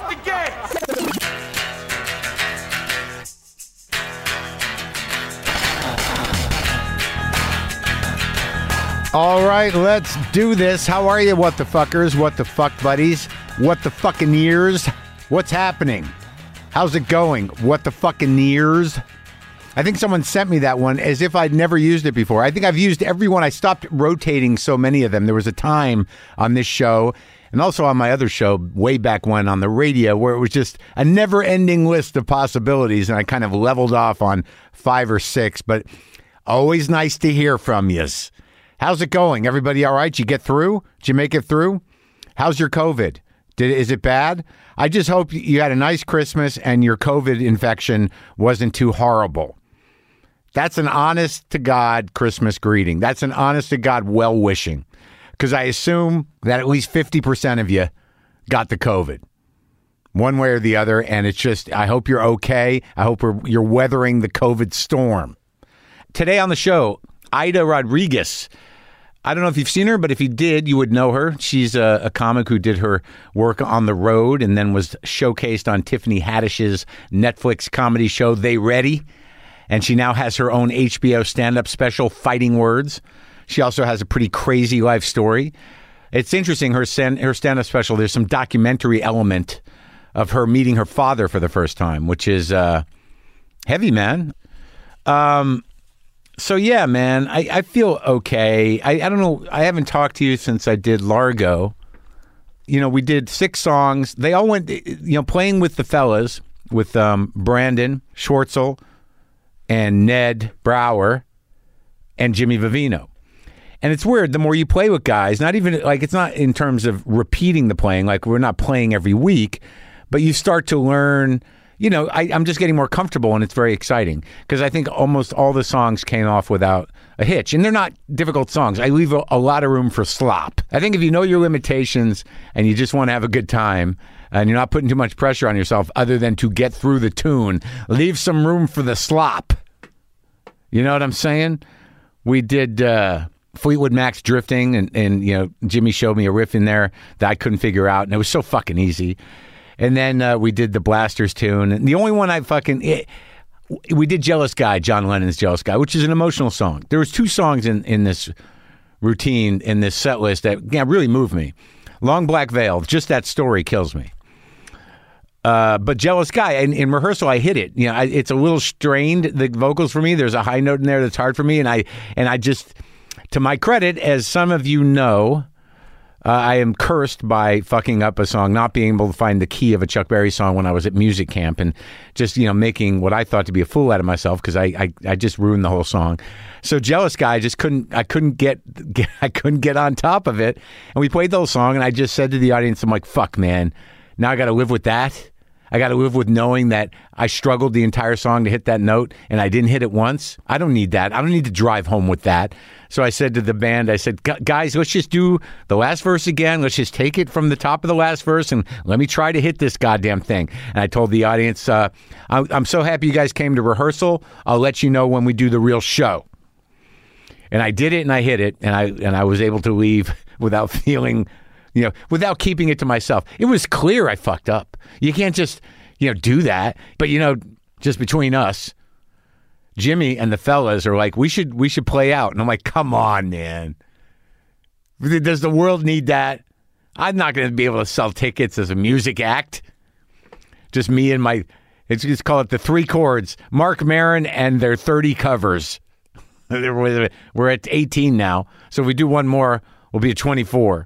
the game. All right, let's do this. How are you, what the fuckers? What the fuck buddies? What the fucking years? What's happening? How's it going? What the fucking years? I think someone sent me that one as if I'd never used it before. I think I've used every one. I stopped rotating so many of them. There was a time on this show and also on my other show way back when on the radio where it was just a never-ending list of possibilities, and I kind of leveled off on 5 or 6, but always nice to hear from yous. How's it going? Everybody all right? You get through? Did you make it through? How's your COVID? Is it bad? I just hope you had a nice Christmas and your COVID infection wasn't too horrible. That's an honest-to-God Christmas greeting. That's an honest-to-God well-wishing. Because I assume that at least 50% of you got the COVID. One way or the other, and it's just, I hope you're okay. I hope you're weathering the COVID storm. Today on the show, Aida Rodriguez. I don't know if you've seen her, but if you did, you would know her. She's a comic who did her work on the road and then was showcased on Tiffany Haddish's Netflix comedy show, They Ready. And she now has her own HBO stand-up special, Fighting Words. She also has a pretty crazy life story. It's interesting, her stand-up special, there's some documentary element of her meeting her father for the first time, which is heavy, man. So, yeah, man, I feel okay. I don't know. I haven't talked to you since I did Largo. You know, we did 6 songs. They all went, playing with the fellas, with Brandon Schwartzel and Ned Brower and Jimmy Vivino. And it's weird. The more you play with guys, not even like it's not in terms of repeating the playing, like we're not playing every week, but you start to learn. I'm just getting more comfortable, and it's very exciting because I think almost all the songs came off without a hitch, and they're not difficult songs. I leave a lot of room for slop. I think if you know your limitations and you just want to have a good time and you're not putting too much pressure on yourself other than to get through the tune, leave some room for the slop. You know what I'm saying? We did Fleetwood Mac's Drifting, and Jimmy showed me a riff in there that I couldn't figure out, and it was so fucking easy. And then we did the Blasters tune. And the only one we did Jealous Guy, John Lennon's Jealous Guy, which is an emotional song. There was 2 songs in this routine, in this set list that really moved me. Long Black Veil, just that story kills me. But Jealous Guy, in rehearsal, I hit it. It's a little strained, the vocals for me. There's a high note in there that's hard for me. And I just, to my credit, as some of you know, I am cursed by fucking up a song, not being able to find the key of a Chuck Berry song when I was at music camp, and just making what I thought to be a fool out of myself because I just ruined the whole song. So Jealous Guy, I couldn't get on top of it, and we played the whole song, and I just said to the audience, I'm like, fuck, man, now I got to live with that. I got to live with knowing that I struggled the entire song to hit that note and I didn't hit it once. I don't need that. I don't need to drive home with that. So I said to the band, guys, let's just do the last verse again. Let's just take it from the top of the last verse and let me try to hit this goddamn thing. And I told the audience, I'm so happy you guys came to rehearsal. I'll let you know when we do the real show. And I did it and I hit it and I was able to leave without feeling, without keeping it to myself. It was clear I fucked up. You can't just, do that. But, just between us, Jimmy and the fellas are like, we should play out. And I'm like, come on, man. Does the world need that? I'm not going to be able to sell tickets as a music act. Just me and let's just call it the 3 chords. Mark Maron and their 30 covers. We're at 18 now. So if we do one more, we'll be at 24.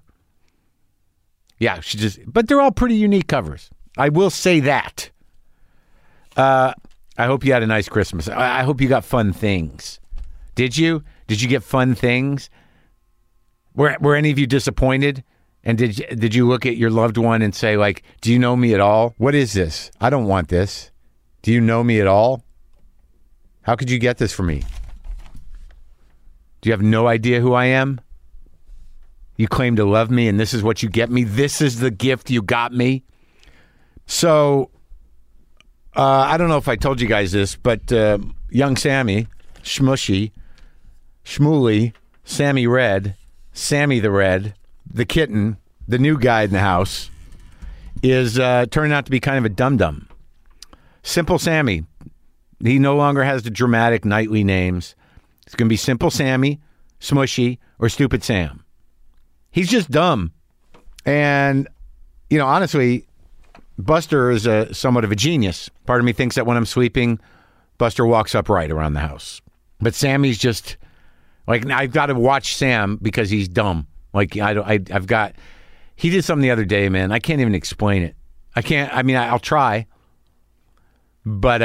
Yeah, but they're all pretty unique covers. I will say that. I hope you had a nice Christmas. I hope you got fun things. Did you? Did you get fun things? Were any of you disappointed? And did you look at your loved one and say, like, do you know me at all? What is this? I don't want this. Do you know me at all? How could you get this for me? Do you have no idea who I am? You claim to love me, and this is what you get me. This is the gift you got me. So, I don't know if I told you guys this, but young Sammy, Shmushy, Shmooly, Sammy Red, Sammy the Red, the kitten, the new guy in the house, is turning out to be kind of a dum-dum. Simple Sammy. He no longer has the dramatic nightly names. It's going to be Simple Sammy, Smushy, or Stupid Sam. He's just dumb. And, you know, honestly, Buster is somewhat of a genius. Part of me thinks that when I'm sleeping, Buster walks upright around the house. But Sammy's just, like, I've got to watch Sam because he's dumb. Like, I've got, he did something the other day, man. I can't even explain it. I'll try. But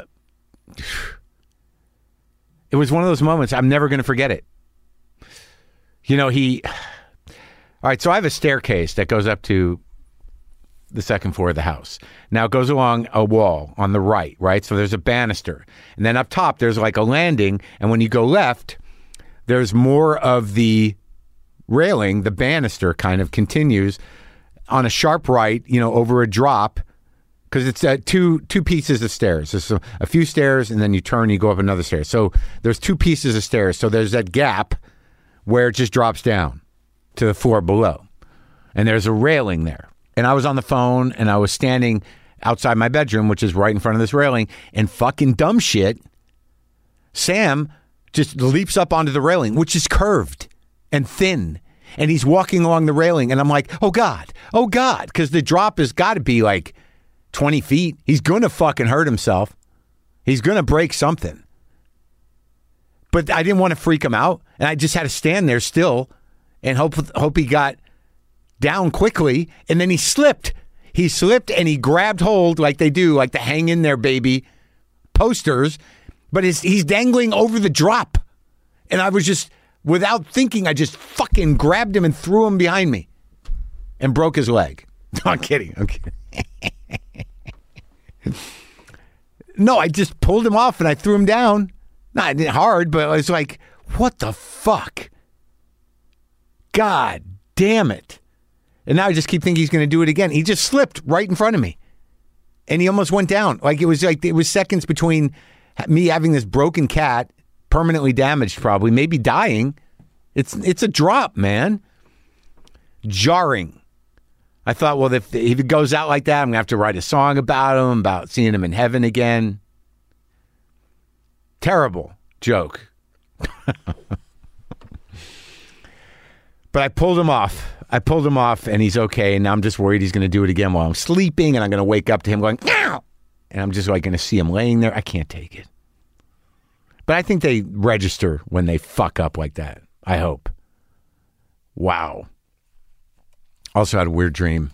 it was one of those moments, I'm never going to forget it. You know, all right, so I have a staircase that goes up to the second floor of the house. Now it goes along a wall on the right? So there's a banister. And then up top, there's like a landing. And when you go left, there's more of the railing, the banister kind of continues on a sharp right, you know, over a drop. Because it's two pieces of stairs. There's a few stairs, and then you turn, you go up another stair. So there's two pieces of stairs. So there's that gap where it just drops down to the floor below. And there's a railing there. And I was on the phone, and I was standing outside my bedroom, which is right in front of this railing, and fucking dumb shit, Sam just leaps up onto the railing, which is curved and thin. And he's walking along the railing, and I'm like, oh, God, because the drop has got to be like 20 feet. He's going to fucking hurt himself. He's going to break something. But I didn't want to freak him out, and I just had to stand there still and hope he got down quickly, and then he slipped. He slipped, and he grabbed hold like they do, like the hang in there, baby posters, but he's dangling over the drop. And I was just, without thinking, I just fucking grabbed him and threw him behind me and broke his leg. No, I'm kidding. No, I just pulled him off and I threw him down. Not hard, but I was like, what the fuck? God damn it. And now I just keep thinking he's going to do it again. He just slipped right in front of me. And he almost went down. It was seconds between me having this broken cat, permanently damaged probably, maybe dying. It's a drop, man. Jarring. I thought, well, if it goes out like that, I'm going to have to write a song about him, about seeing him in heaven again. Terrible joke. But I pulled him off, and he's okay. And now I'm just worried he's going to do it again while I'm sleeping, and I'm going to wake up to him going, "Meow!" And I'm just like going to see him laying there. I can't take it. But I think they register when they fuck up like that. I hope. Wow. Also had a weird dream.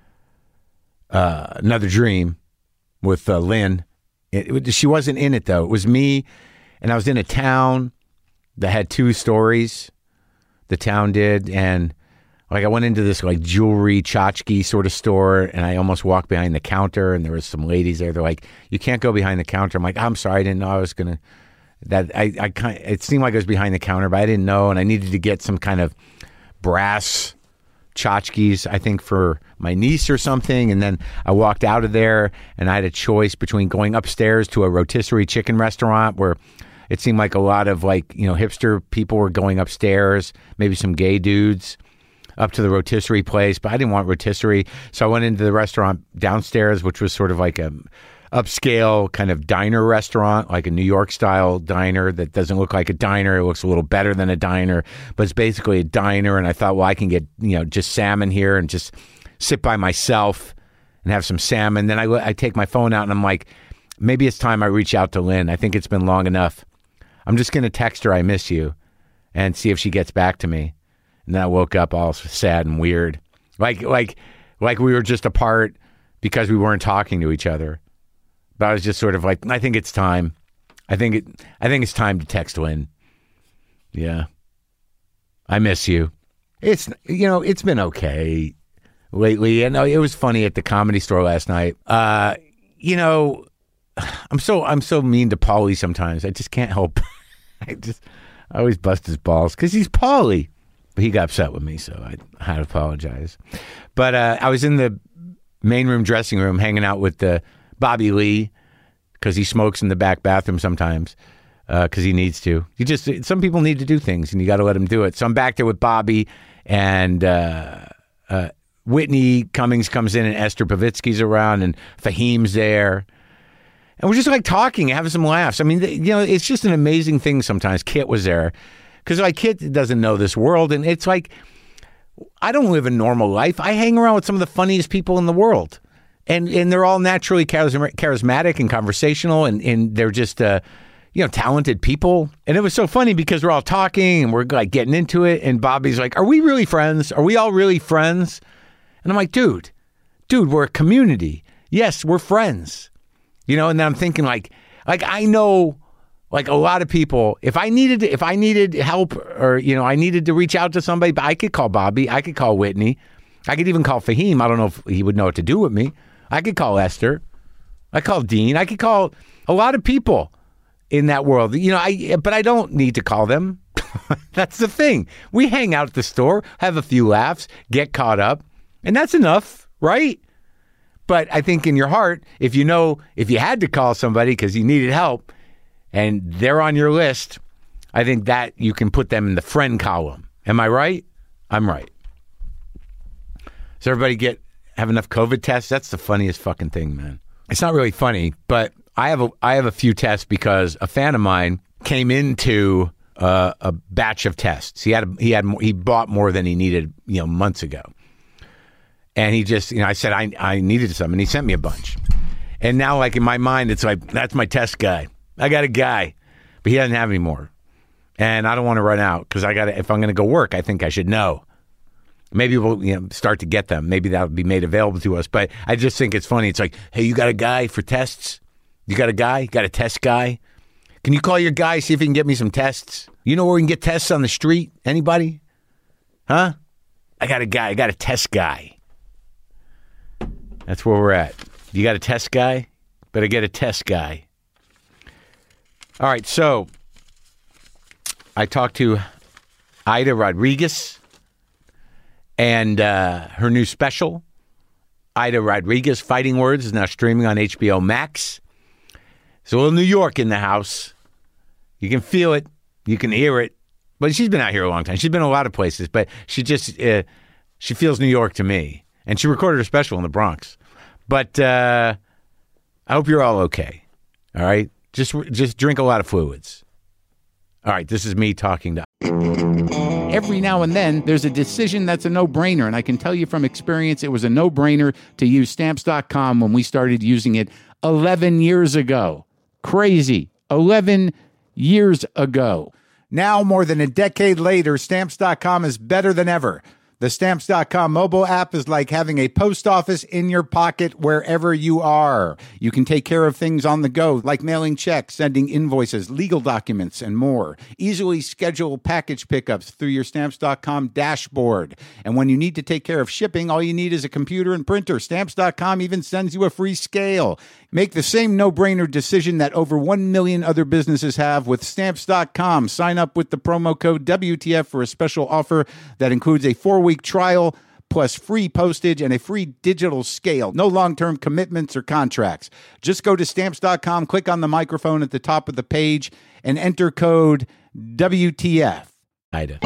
Another dream with Lynn. She wasn't in it, though. It was me, and I was in a town that had two stories. The town did, and like I went into this like jewelry tchotchke sort of store, and I almost walked behind the counter, and there was some ladies there. They're like, "You can't go behind the counter." I'm like, "I'm sorry, I didn't know I was gonna." It seemed like I was behind the counter, but I didn't know, and I needed to get some kind of brass tchotchkes, I think, for my niece or something. And then I walked out of there, and I had a choice between going upstairs to a rotisserie chicken restaurant where it seemed like a lot of hipster people were going upstairs, maybe some gay dudes up to the rotisserie place, but I didn't want rotisserie. So I went into the restaurant downstairs, which was sort of like a upscale kind of diner restaurant, like a New York style diner that doesn't look like a diner. It looks a little better than a diner, but it's basically a diner. And I thought, well, I can get, just salmon here and just sit by myself and have some salmon. Then I take my phone out and I'm like, maybe it's time I reach out to Lynn. I think it's been long enough. I'm just going to text her, I miss you, and see if she gets back to me. And then I woke up all sad and weird. Like we were just apart because we weren't talking to each other. But I was just sort of like, I think it's time. I think it's time to text Lynn. Yeah. I miss you. It's been okay lately. And it was funny at the Comedy Store last night. I'm so mean to Paulie sometimes. I just can't help. I always bust his balls because he's Paulie. But he got upset with me, so I had to apologize. But I was in the main room dressing room hanging out with Bobby Lee because he smokes in the back bathroom sometimes because he needs to. Some people need to do things, and you got to let them do it. So I'm back there with Bobby, and Whitney Cummings comes in and Esther Pavitsky's around and Fahim's there. And we're just like talking, having some laughs. I mean, it's just an amazing thing sometimes. Kit was there because like Kit doesn't know this world. And it's like, I don't live a normal life. I hang around with some of the funniest people in the world. And they're all naturally charismatic and conversational. And they're just, talented people. And it was so funny because we're all talking and we're like getting into it. And Bobby's like, are we really friends? Are we all really friends? And I'm like, dude, we're a community. Yes, we're friends. And then I'm thinking like I know like a lot of people, if I needed help or, I needed to reach out to somebody, I could call Bobby. I could call Whitney. I could even call Fahim. I don't know if he would know what to do with me. I could call Esther. I call Dean. I could call a lot of people in that world, but I don't need to call them. That's the thing. We hang out at the store, have a few laughs, get caught up. And that's enough, right? But I think in your heart, if you had to call somebody because you needed help and they're on your list, I think that you can put them in the friend column. Am I right? I'm right. Does everybody have enough COVID tests? That's the funniest fucking thing, man. It's not really funny, but I have a few tests because a fan of mine came into a batch of tests. He bought more than he needed, months ago. And he just, I said, I needed some, and he sent me a bunch. And now, like, in my mind, it's like, that's my test guy. I got a guy, but he doesn't have any more. And I don't want to run out, because if I'm going to go work, I think I should know. Maybe we'll, start to get them. Maybe that'll be made available to us. But I just think it's funny. It's like, hey, you got a guy for tests? You got a guy? You got a test guy? Can you call your guy, see if he can get me some tests? You know where we can get tests on the street? Anybody? Huh? I got a guy. I got a test guy. That's where we're at. You got a test guy? Better get a test guy. All right, so I talked to Aida Rodriguez and her new special, Aida Rodriguez, Fighting Words, is now streaming on HBO Max. There's a little New York in the house. You can feel it. You can hear it. But she's been out here a long time. She's been a lot of places, but she just, she feels New York to me. And she recorded her special in the Bronx. But I hope you're all okay. All right? Just drink a lot of fluids. All right, this is me talking to... Every now and then, there's a decision that's a no-brainer. And I can tell you from experience, it was a no-brainer to use Stamps.com when we started using it 11 years ago. Crazy. 11 years ago. Now, more than a decade later, Stamps.com is better than ever. The Stamps.com mobile app is like having a post office in your pocket wherever you are. You can take care of things on the go, like mailing checks, sending invoices, legal documents, and more. Easily schedule package pickups through your Stamps.com dashboard. And when you need to take care of shipping, all you need is a computer and printer. Stamps.com even sends you a free scale. Make the same no-brainer decision that over 1 million other businesses have with Stamps.com. Sign up with the promo code WTF for a special offer that includes a 4-week trial plus free postage and a free digital scale. No long-term commitments or contracts. Just go to Stamps.com, click on the microphone at the top of the page, and enter code WTF. Aida.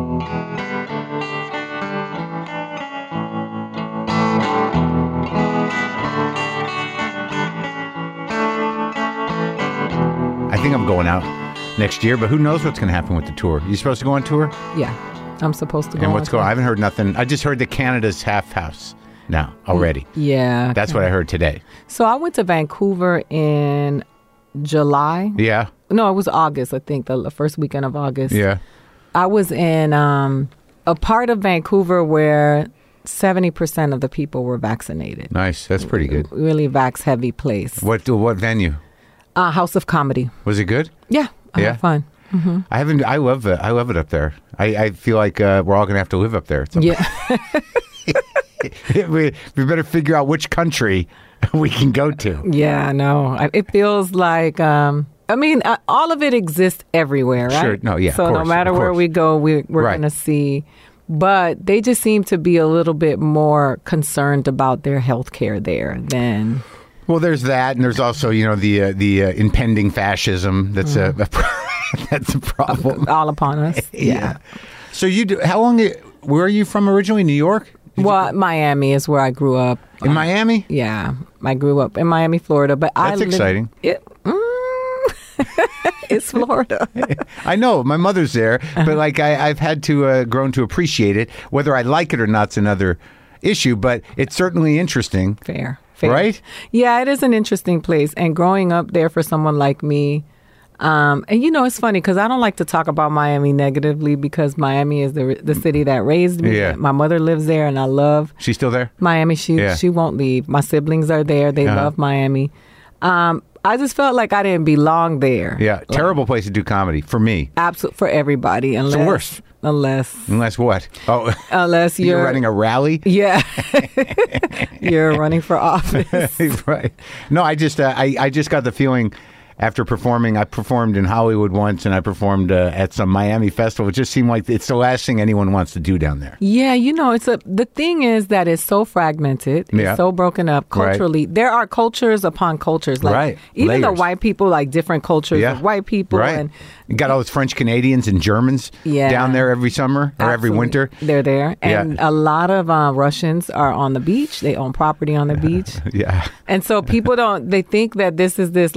I think I'm going out next year, but who knows what's going to happen with the tour. You supposed to go on tour? Yeah, I'm supposed to go and what's going on? I haven't heard nothing. I just heard that Canada's half house now already. Yeah. That's what I heard today. So I went to Vancouver in July. Yeah. No, it was August, I think, the first weekend of August. Yeah. I was in a part of Vancouver where 70% of the people were vaccinated. Nice. That's pretty good. Really vax-heavy place. What venue? House of Comedy. Was it good? Yeah, I had fun. Mm-hmm. I love it. I love it up there. I feel like we're all gonna have to live up there. Yeah. we better figure out which country we can go to. Yeah, no. It feels like all of it exists everywhere, right? Sure. No, yeah. So of course, no matter where we go, we're right. gonna see. But they just seem to be a little bit more concerned about their health care there than. Well, there's that, and there's also, the impending fascism. That's that's a problem all upon us. Yeah. So how long? Where are you from originally? New York? Well, Miami is where I grew up. In Miami? Yeah, I grew up in Miami, Florida. But That's exciting. It's Florida. I know my mother's there, but like I've had to grown to appreciate it. Whether I like it or not's another issue, but it's certainly interesting. Fair. Right? Yeah, it is an interesting place. And growing up there for someone like me, and it's funny because I don't like to talk about Miami negatively because Miami is the city that raised me. Yeah. My mother lives there, and I love She's still there? Miami. She won't leave. My siblings are there. They love Miami. I just felt like I didn't belong there. Yeah, terrible place to do comedy for me. Absolutely, for everybody. It's the worst. Unless what? Oh, unless you're running a rally. Yeah, you're running for office. Right. No, I just got the feeling after performing. I performed in Hollywood once, and I performed at some Miami festival. It just seemed like it's the last thing anyone wants to do down there. Yeah, the thing is that it's so fragmented. It's so broken up culturally. Right. There are cultures upon cultures. Like, right. Even Layers. the white people, like different cultures of white people. Right. And you got all those French Canadians and Germans down there every summer or every winter. They're there. And a lot of Russians are on the beach. They own property on the beach. Yeah. And so people they think that this is this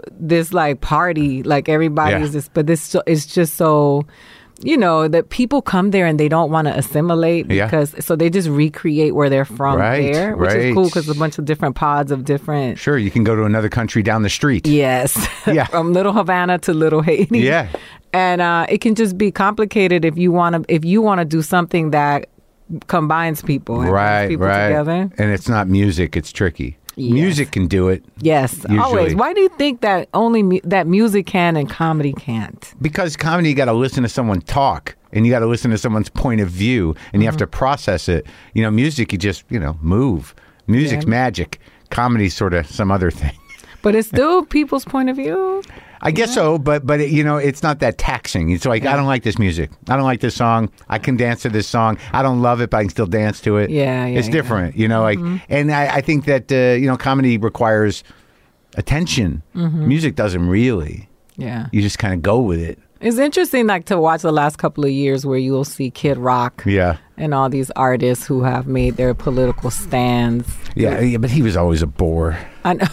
party, like everybody's this, but this is just so, that people come there and they don't want to assimilate so they just recreate where they're from there, which is cool because a bunch of different pods of different. Sure, you can go to another country down the street. Yes. Yeah. From Little Havana to Little Haiti. Yeah. And it can just be complicated if you want to do something that combines people and brings people together. And it's not music, it's tricky. Yes. Music can do it. Yes, usually. Always. Why do you think that only that music can and comedy can't? Because comedy, you got to listen to someone talk, and you got to listen to someone's point of view, and you have to process it. Music, you just move. Music's magic. Comedy's sort of some other thing. But it's still people's point of view. I guess so, but it's not that taxing. It's like, I don't like this music. I don't like this song. I can dance to this song. I don't love it, but I can still dance to it. It's different, and I think that, comedy requires attention. Mm-hmm. Music doesn't really. Yeah. You just kind of go with it. It's interesting, to watch the last couple of years where you'll see Kid Rock. Yeah. And all these artists who have made their political stands. Yeah, but he was always a bore. I know.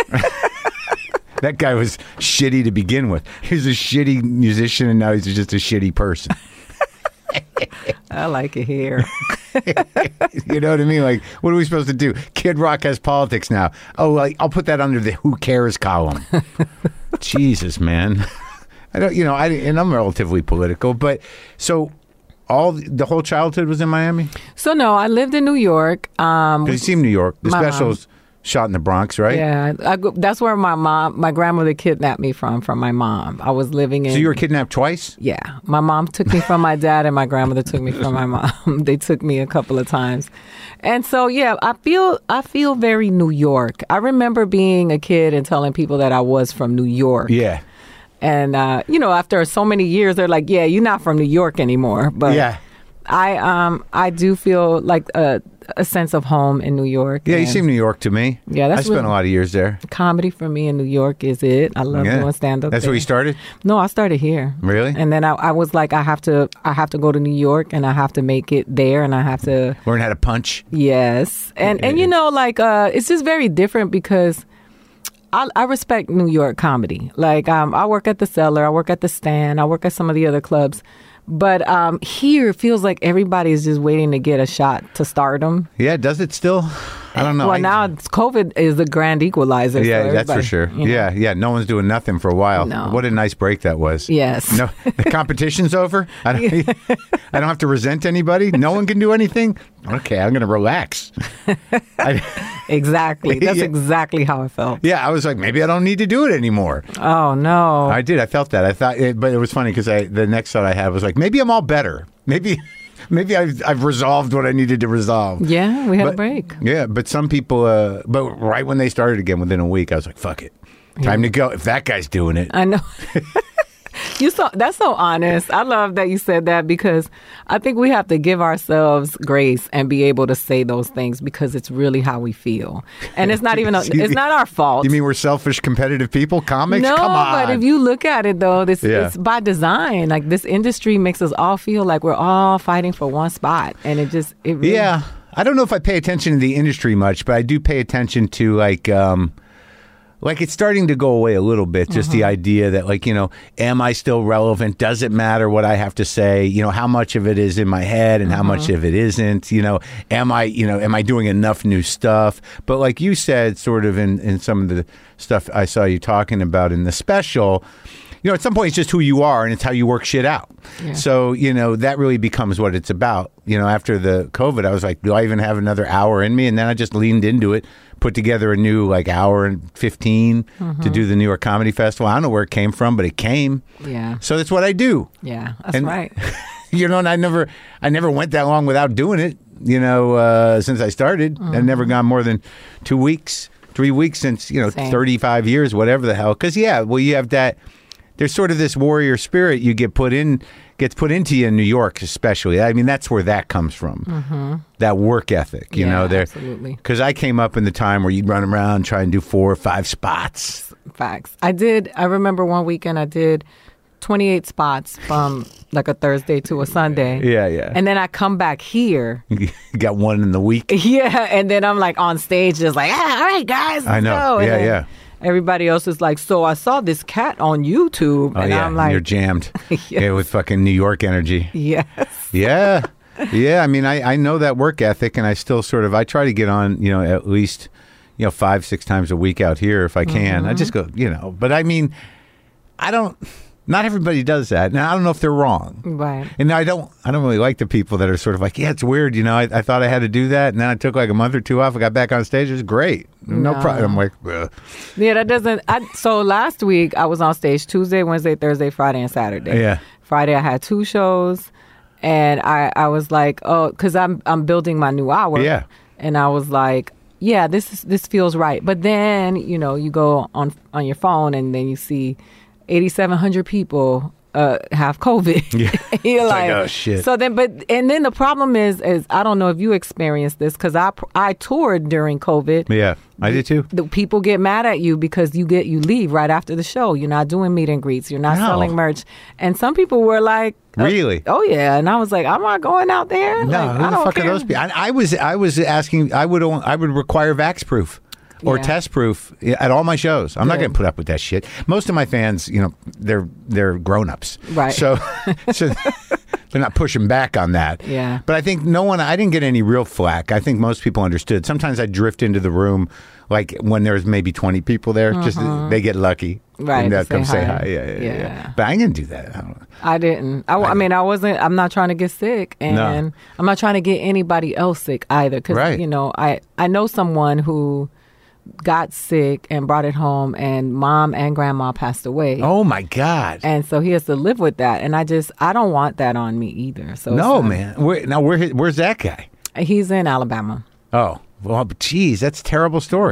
That guy was shitty to begin with. He was a shitty musician, and now he's just a shitty person. I like it here. You know what I mean? Like, what are we supposed to do? Kid Rock has politics now. Oh, I'll put that under the "Who cares" column. Jesus, man. I don't. And I'm relatively political, but so the whole childhood was in Miami. So no, I lived in New York. Because you seem New York. The specials. Shot in the Bronx, right? Yeah, that's where my grandmother kidnapped me from my mom. I was living in. So you were kidnapped twice? Yeah, my mom took me from my dad, and my grandmother took me from my mom. They took me a couple of times, and so I feel very New York. I remember being a kid and telling people that I was from New York. Yeah, and after so many years, they're like, "Yeah, you're not from New York anymore." But yeah, I do feel like a sense of home in New York. Yeah, you seem New York to me. Yeah, I spent a lot of years there. Comedy for me in New York is it. I love doing stand-up. That's where you started? No, I started here. Really? And then I was like, I have to go to New York, and I have to make it there, and I have to learn how to punch. Yes, and it's just very different because I respect New York comedy. Like I work at the Cellar, I work at the Stand, I work at some of the other clubs. But here it feels like everybody's just waiting to get a shot to stardom. Yeah, does it still? I don't know. Well, now COVID is the grand equalizer. Yeah, that's for sure. Yeah. No one's doing nothing for a while. No. What a nice break that was. Yes. No, the competition's over. I don't have to resent anybody. No one can do anything. Okay, I'm going to relax. Exactly. That's exactly how I felt. Yeah, I was like, maybe I don't need to do it anymore. Oh, no. I did. I felt that. But it was funny because the next thought I had was like, maybe I'm all better. Maybe I've resolved what I needed to resolve. Yeah, we had a break. Yeah, but some people, but right when they started again, within a week, I was like, fuck it. Time to go. If that guy's doing it. I know. That's so honest. I love that you said that because I think we have to give ourselves grace and be able to say those things because it's really how we feel. And it's not even, it's not our fault. You mean we're selfish, competitive people? Comics? No, come on. But if you look at it though, it's by design. Like this industry makes us all feel like we're all fighting for one spot. And it really... Yeah. I don't know if I pay attention to the industry much, but I do pay attention to like it's starting to go away a little bit. Just the idea that like, am I still relevant? Does it matter what I have to say? How much of it is in my head and how much of it isn't? Am I doing enough new stuff? But like you said, sort of in some of the stuff I saw you talking about in the special, at some point it's just who you are and it's how you work shit out. Yeah. So, that really becomes what it's about. After the COVID, I was like, do I even have another hour in me? And then I just leaned into it, put together a new like hour and 15 to do the New York Comedy Festival. I don't know where it came from, but it came. Yeah. So that's what I do. Yeah, that's right. And I never went that long without doing it, since I started. I've never gone more than 2 weeks, 3 weeks since, Same. 35 years, whatever the hell. Because, you have that. There's sort of this warrior spirit you gets put into you in New York, especially. I mean, that's where that comes from. That work ethic, absolutely. Because I came up in the time where you'd run around, try and do 4 or 5 spots. Facts. I remember one weekend I did 28 spots from like a Thursday to a Sunday. Yeah. And then I come back here. You got one in the week. Yeah. And then I'm like on stage just like, all right, guys, let's go. And yeah. Everybody else is like, so I saw this cat on YouTube. Oh, and yeah. I'm like, you're jammed. Yes. Yeah, with fucking New York energy. Yes. Yeah. Yeah. I mean, I know that work ethic, and I still I try to get on, at least, 5-6 times a week out here if I can. I just go, but I mean, not everybody does that. Now, I don't know if they're wrong. Right. And I don't really like the people that are sort of like, yeah, it's weird. I thought I had to do that. And then I took like a month or 2 off. I got back on stage. It was great. No problem. I'm like, ugh. Yeah, that doesn't. So last week I was on stage Tuesday, Wednesday, Thursday, Friday, and Saturday. Yeah. Friday I had 2 shows. And I was like, oh, because I'm building my new hour. Yeah. And I was like, yeah, this feels right. But then, you go on your phone and then you see 8,700 people have COVID. Yeah. You're like, oh shit. So then, and then the problem is I don't know if you experienced this because I toured during COVID. Yeah, I did too. The people get mad at you because you leave right after the show. You're not doing meet and greets. You're not selling merch. And some people were like, really? Oh yeah. And I was like, I'm not going out there. No, like, who I the don't fuck care. are those people? I was asking. I would require vax proof. Or test proof at all my shows. I'm not going to put up with that shit. Most of my fans, they're grown-ups. Right. So they're not pushing back on that. Yeah. But I think I didn't get any real flack. I think most people understood. Sometimes I drift into the room, like when there's maybe 20 people there, just they get lucky. Right. And they'll come say hi. Yeah. Yeah. But I didn't do that. I don't know. I didn't. I mean, I'm not trying to get sick, and I'm not trying to get anybody else sick either. Because, I know someone who got sick and brought it home, and mom and grandma passed away. Oh my God. And so he has to live with that. And I don't want that on me either. So no, man. Where's that guy? He's in Alabama. Oh, well, geez, that's a terrible story.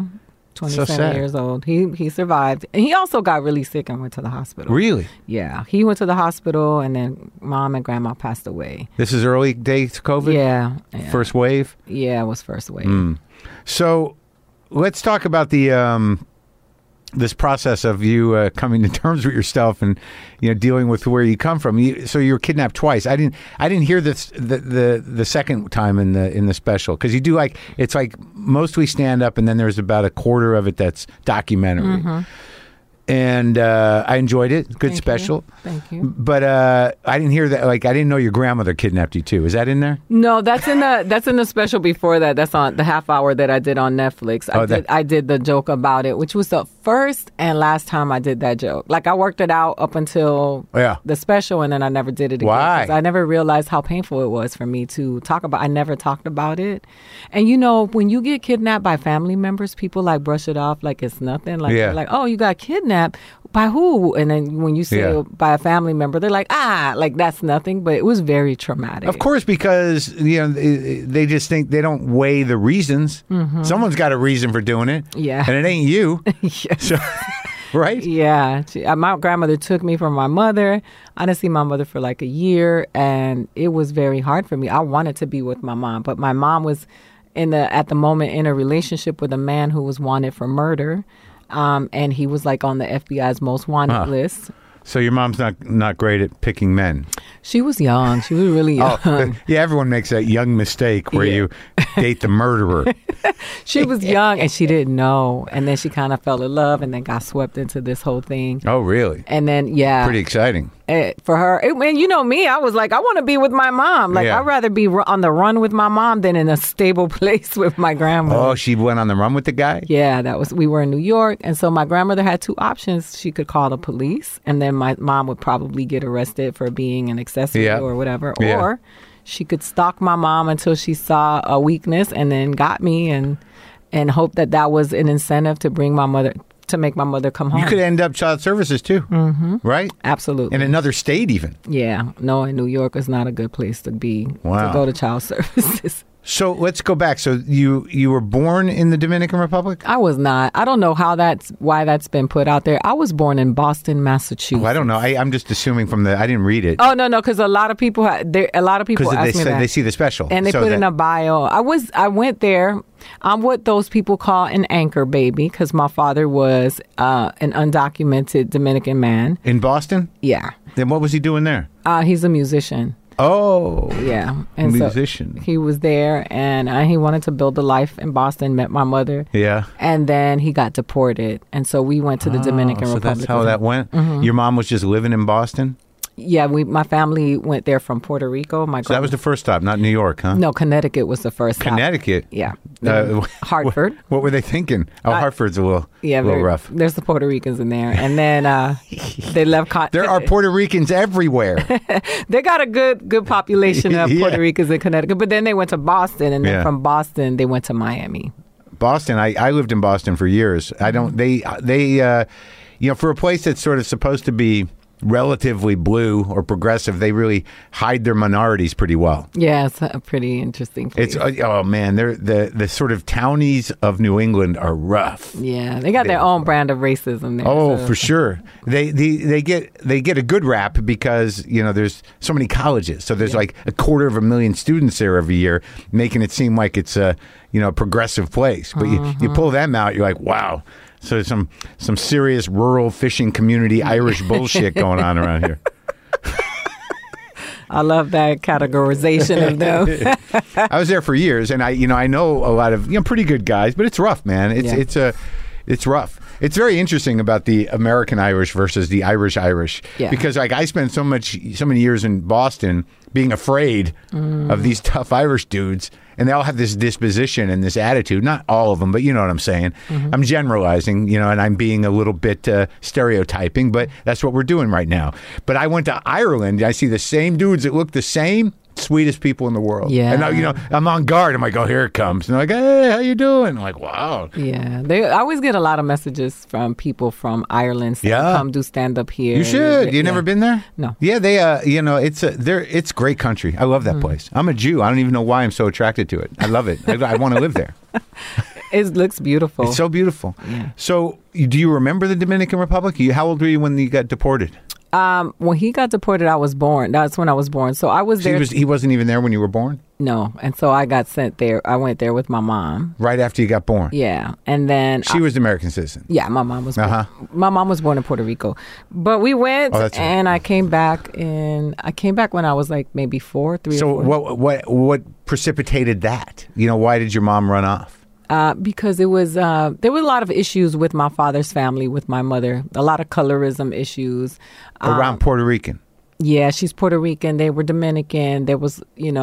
27 years old. He survived. And he also got really sick and went to the hospital. Really? Yeah. He went to the hospital, and then mom and grandma passed away. This is early days COVID? Yeah. First wave? Yeah, it was first wave. So let's talk about the this process of you coming to terms with yourself and dealing with where you come from. So you were kidnapped twice. I didn't hear this the second time in the special, because you do it's mostly stand up, and then there's about a quarter of it that's documentary. And I enjoyed it. Good special. Thank you. But I didn't hear that. I didn't know your grandmother kidnapped you too. Is that in there? No, that's in the special before that. That's on the half hour that I did on Netflix. I did the joke about it, which was the first and last time I did that joke. I worked it out up until the special, and then I never did it again. Why? 'Cause I never realized how painful it was for me to talk about. I never talked about it. And when you get kidnapped by family members, people brush it off like it's nothing. They're like, oh, you got kidnapped. By who? And then when you say by a family member, they're like, that's nothing. But it was very traumatic. Of course, because they just think they don't weigh the reasons. Someone's got a reason for doing it. Yeah, and it ain't you. Yes. So, right? Yeah. My grandmother took me from my mother. I didn't see my mother for a year, and it was very hard for me. I wanted to be with my mom, but my mom was at the moment in a relationship with a man who was wanted for murder. And he was on the FBI's most wanted list. So your mom's not great at picking men. She was young. She was really young. Yeah, everyone makes that young mistake where you date the murderer. She was young and she didn't know. And then she kind of fell in love and then got swept into this whole thing. Oh, really? And then, yeah. Pretty exciting. For her, and you know me, I was like, I want to be with my mom. Like, I'd rather be on the run with my mom than in a stable place with my grandmother. Oh, she went on the run with the guy? Yeah, we were in New York. And so my grandmother had two options. She could call the police, and then my mom would probably get arrested for being an accessory or whatever. Yeah. Or she could stalk my mom until she saw a weakness and then got me and hope that was an incentive to bring my mother, to make my mother come home. You could end up child services too, right? Absolutely. In another state even. Yeah. No, in New York is not a good place to be, to go to child services. So let's go back. So you were born in the Dominican Republic? I was not. I don't know why that's been put out there. I was born in Boston, Massachusetts. Well, I don't know. I'm just assuming I didn't read it. Oh no, because a lot of people ask me that. They see the special and they put in a bio. I went there. I'm what those people call an anchor baby because my father was an undocumented Dominican man in Boston. Yeah. Then what was he doing there? He's a musician. Oh, yeah, and musician. So he was there, and he wanted to build a life in Boston. Met my mother. Yeah, and then he got deported, and so we went to the Dominican Republic. So that's how that went. Mm-hmm. Your mom was just living in Boston. Yeah, my family went there from Puerto Rico. So that was the first stop, not New York, huh? No, Connecticut was the first stop. Connecticut? Yeah. Hartford. What were they thinking? Oh, Hartford's a little rough. There's the Puerto Ricans in there. And then they left... There are Puerto Ricans everywhere. They got a good population of Puerto Ricans in Connecticut. But then they went to Boston, and then from Boston, they went to Miami. Boston, I lived in Boston for years. I don't... They for a place that's sort of supposed to be relatively blue or progressive, they really hide their minorities pretty well. Yeah, it's a pretty interesting place. Oh man, they're the sort of townies of New England are rough. Yeah, they got their own brand of racism there. Oh, for sure. They get a good rap because there's so many colleges, so there's like 250,000 students there every year, making it seem like it's a progressive place. But you pull them out, you're like, wow. So some serious rural fishing community Irish bullshit going on around here. I love that categorization of them. I was there for years, and I know a lot of pretty good guys, but it's rough, man. It's rough. It's very interesting about the American Irish versus the Irish because I spent so many years in Boston being afraid of these tough Irish dudes, and they all have this disposition and this attitude. Not all of them, but you know what I'm saying. I'm generalizing, and I'm being a little bit stereotyping, but that's what we're doing right now. But I went to Ireland. I see the same dudes that look the same. Sweetest people in the world. Yeah. And I'm on guard. I'm like, oh, here it comes. And they're like, hey, how you doing? I'm like, wow. Yeah. I always get a lot of messages from people from Ireland saying, come do stand up here. You should. You never been there? No. Yeah, they it's great country. I love that place. I'm a Jew. I don't even know why I'm so attracted to it. I love it. I want to live there. It looks beautiful. It's so beautiful. Yeah. So, do you remember the Dominican Republic? How old were you when you got deported? When he got deported, I was born. That's when I was born. So I was there. He wasn't even there when you were born? No. And so I got sent there. I went there with my mom. Right after you got born? Yeah. And then... She was an American citizen? Yeah, my mom was born. My mom was born in Puerto Rico. But we went and I came back when I was like maybe 3 or 4. So what precipitated that? Why did your mom run off? Because there were a lot of issues with my father's family, with my mother, a lot of colorism issues. Around Puerto Rican? Yeah, she's Puerto Rican. They were Dominican. There was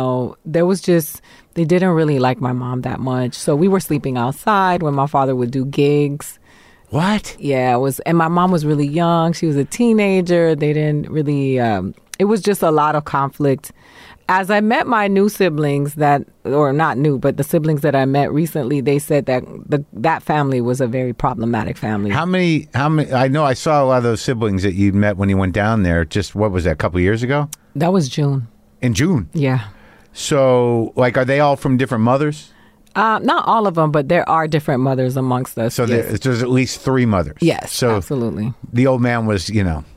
just, they didn't really like my mom that much. So we were sleeping outside when my father would do gigs. What? Yeah, and my mom was really young. She was a teenager. They didn't really, it was just a lot of conflict. As I met my new siblings the siblings that I met recently, they said that that family was a very problematic family. How many, I know I saw a lot of those siblings that you met when you went down there. Just, what was that, a couple of years ago? That was June. In June? Yeah. So, are they all from different mothers? Not all of them, but there are different mothers amongst us. So there's at least 3 mothers? Yes, so absolutely. The old man was,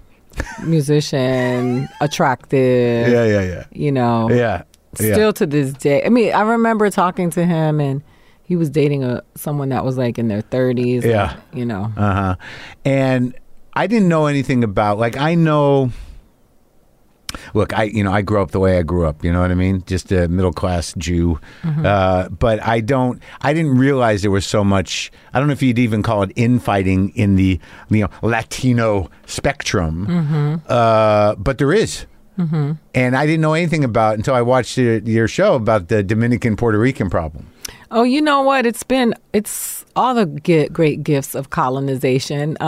musician, attractive. Yeah. Still to this day. I mean, I remember talking to him, and he was dating someone that was like in their 30s. Yeah. And, And I didn't know anything about, like, I know, look, I grew up the way I grew up, you know what I mean? Just a middle-class Jew. But I didn't realize there was so much, I don't know if you'd even call it infighting in the, Latino spectrum. But there is. And I didn't know anything about until I watched your show about the Dominican Puerto Rican problem. Oh, you know what? It's all the great gifts of colonization.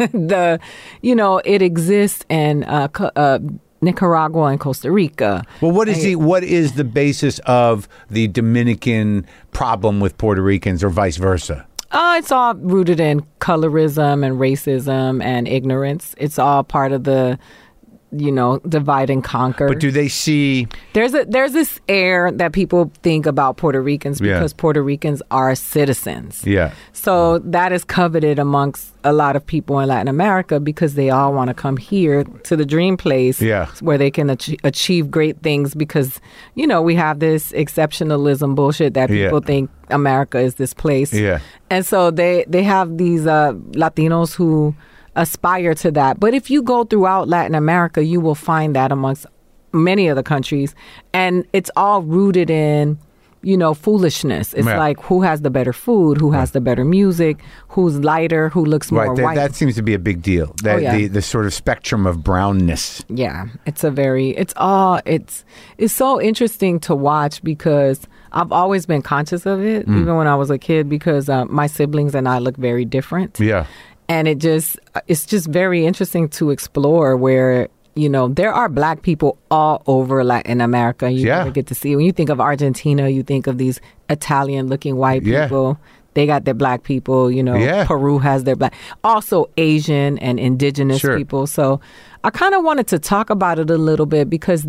It exists in Nicaragua and Costa Rica. Well, what is the basis of the Dominican problem with Puerto Ricans or vice versa? It's all rooted in colorism and racism and ignorance. It's all part of the divide and conquer. But do they see... There's this air that people think about Puerto Ricans because Puerto Ricans are citizens. Yeah. So that is coveted amongst a lot of people in Latin America because they all want to come here to the dream place where they can achieve great things because, we have this exceptionalism bullshit that people think America is this place. Yeah. And so they have these Latinos who aspire to that. But if you go throughout Latin America, you will find that amongst many of the countries. And it's all rooted in, foolishness. It's like who has the better food, who has the better music, who's lighter, who looks more white. That seems to be a big deal. The sort of spectrum of brownness. Yeah. It's so interesting to watch because I've always been conscious of it, even when I was a kid, because my siblings and I look very different. Yeah. And it's just very interesting to explore where, there are Black people all over Latin America. You never get to see. When you think of Argentina, you think of these Italian-looking white people. They got their Black people, Peru has their Black. Also Asian and indigenous people. So I kind of wanted to talk about it a little bit because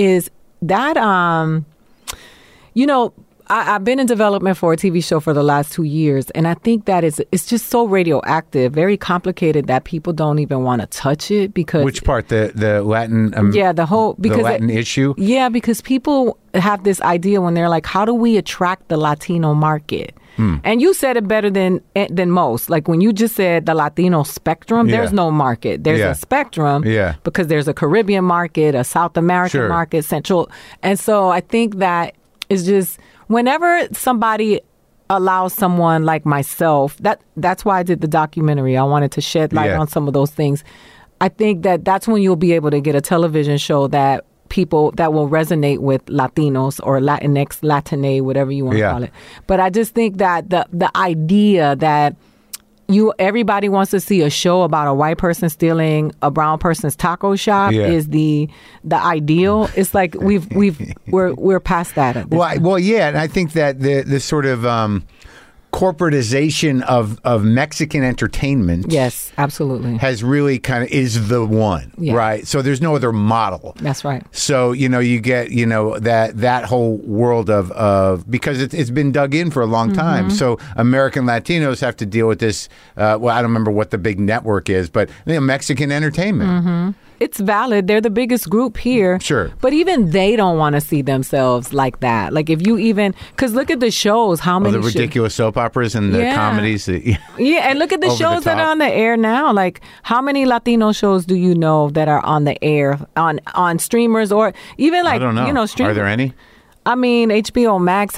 I've been in development for a TV show for the last 2 years, and I think that it's just so radioactive, very complicated that people don't even want to touch it because... Which part? The Latin... the Latin issue? Yeah, because people have this idea when they're like, how do we attract the Latino market? And you said it better than most. Like when you just said the Latino spectrum, there's no market. There's a spectrum because there's a Caribbean market, a South American market, Central. And so I think that it's just... Whenever somebody allows someone like myself, that's why I did the documentary. I wanted to shed light on some of those things. I think that's when you'll be able to get a television show that people that will resonate with Latinos or Latinx, Latine, whatever you want to call it. But I just think that the idea that everybody wants to see a show about a white person stealing a brown person's taco shop is the ideal. It's like we're past that at this point. Well, yeah, and I think that the sort of corporatization of Mexican entertainment, yes, absolutely, has really is the one, right? So there's no other model. That's right. So you get that whole world of because it's been dug in for a long time. So American Latinos have to deal with this. I don't remember what the big network is, but Mexican entertainment. It's valid. They're the biggest group here. Sure. But even they don't want to see themselves like that. Like if you because look at the shows, how many... the ridiculous soap operas and the comedies. And look at the shows that are on the air now. Like how many Latino shows do you know that are on the air, on streamers or even like, I don't know. Are there any? I mean, HBO Max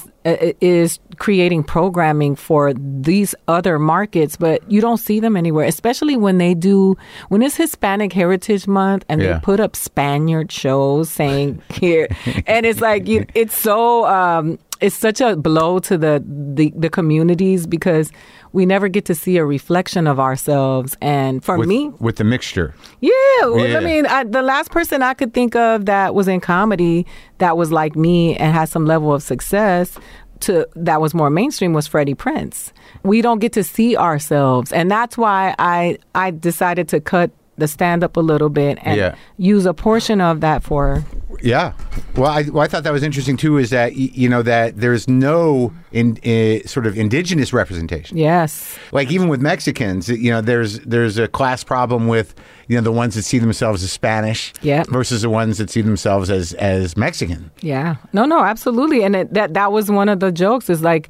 is creating programming for these other markets, but you don't see them anywhere, especially when it's Hispanic Heritage Month and they put up Spaniard shows saying here. And it's like, it's so, it's such a blow to the communities because we never get to see a reflection of ourselves. And for me... With the mixture. Yeah. I mean, the last person I could think of that was in comedy that was like me and had some level of success that was more mainstream was Freddie Prinze. We don't get to see ourselves. And that's why I decided to cut the stand-up a little bit and use a portion of that for... Yeah. Well, I thought that was interesting, too, is that, that there's no sort of indigenous representation. Yes. Like, even with Mexicans, there's a class problem with, the ones that see themselves as Spanish versus the ones that see themselves as Mexican. Yeah. No, absolutely. And that was one of the jokes is like,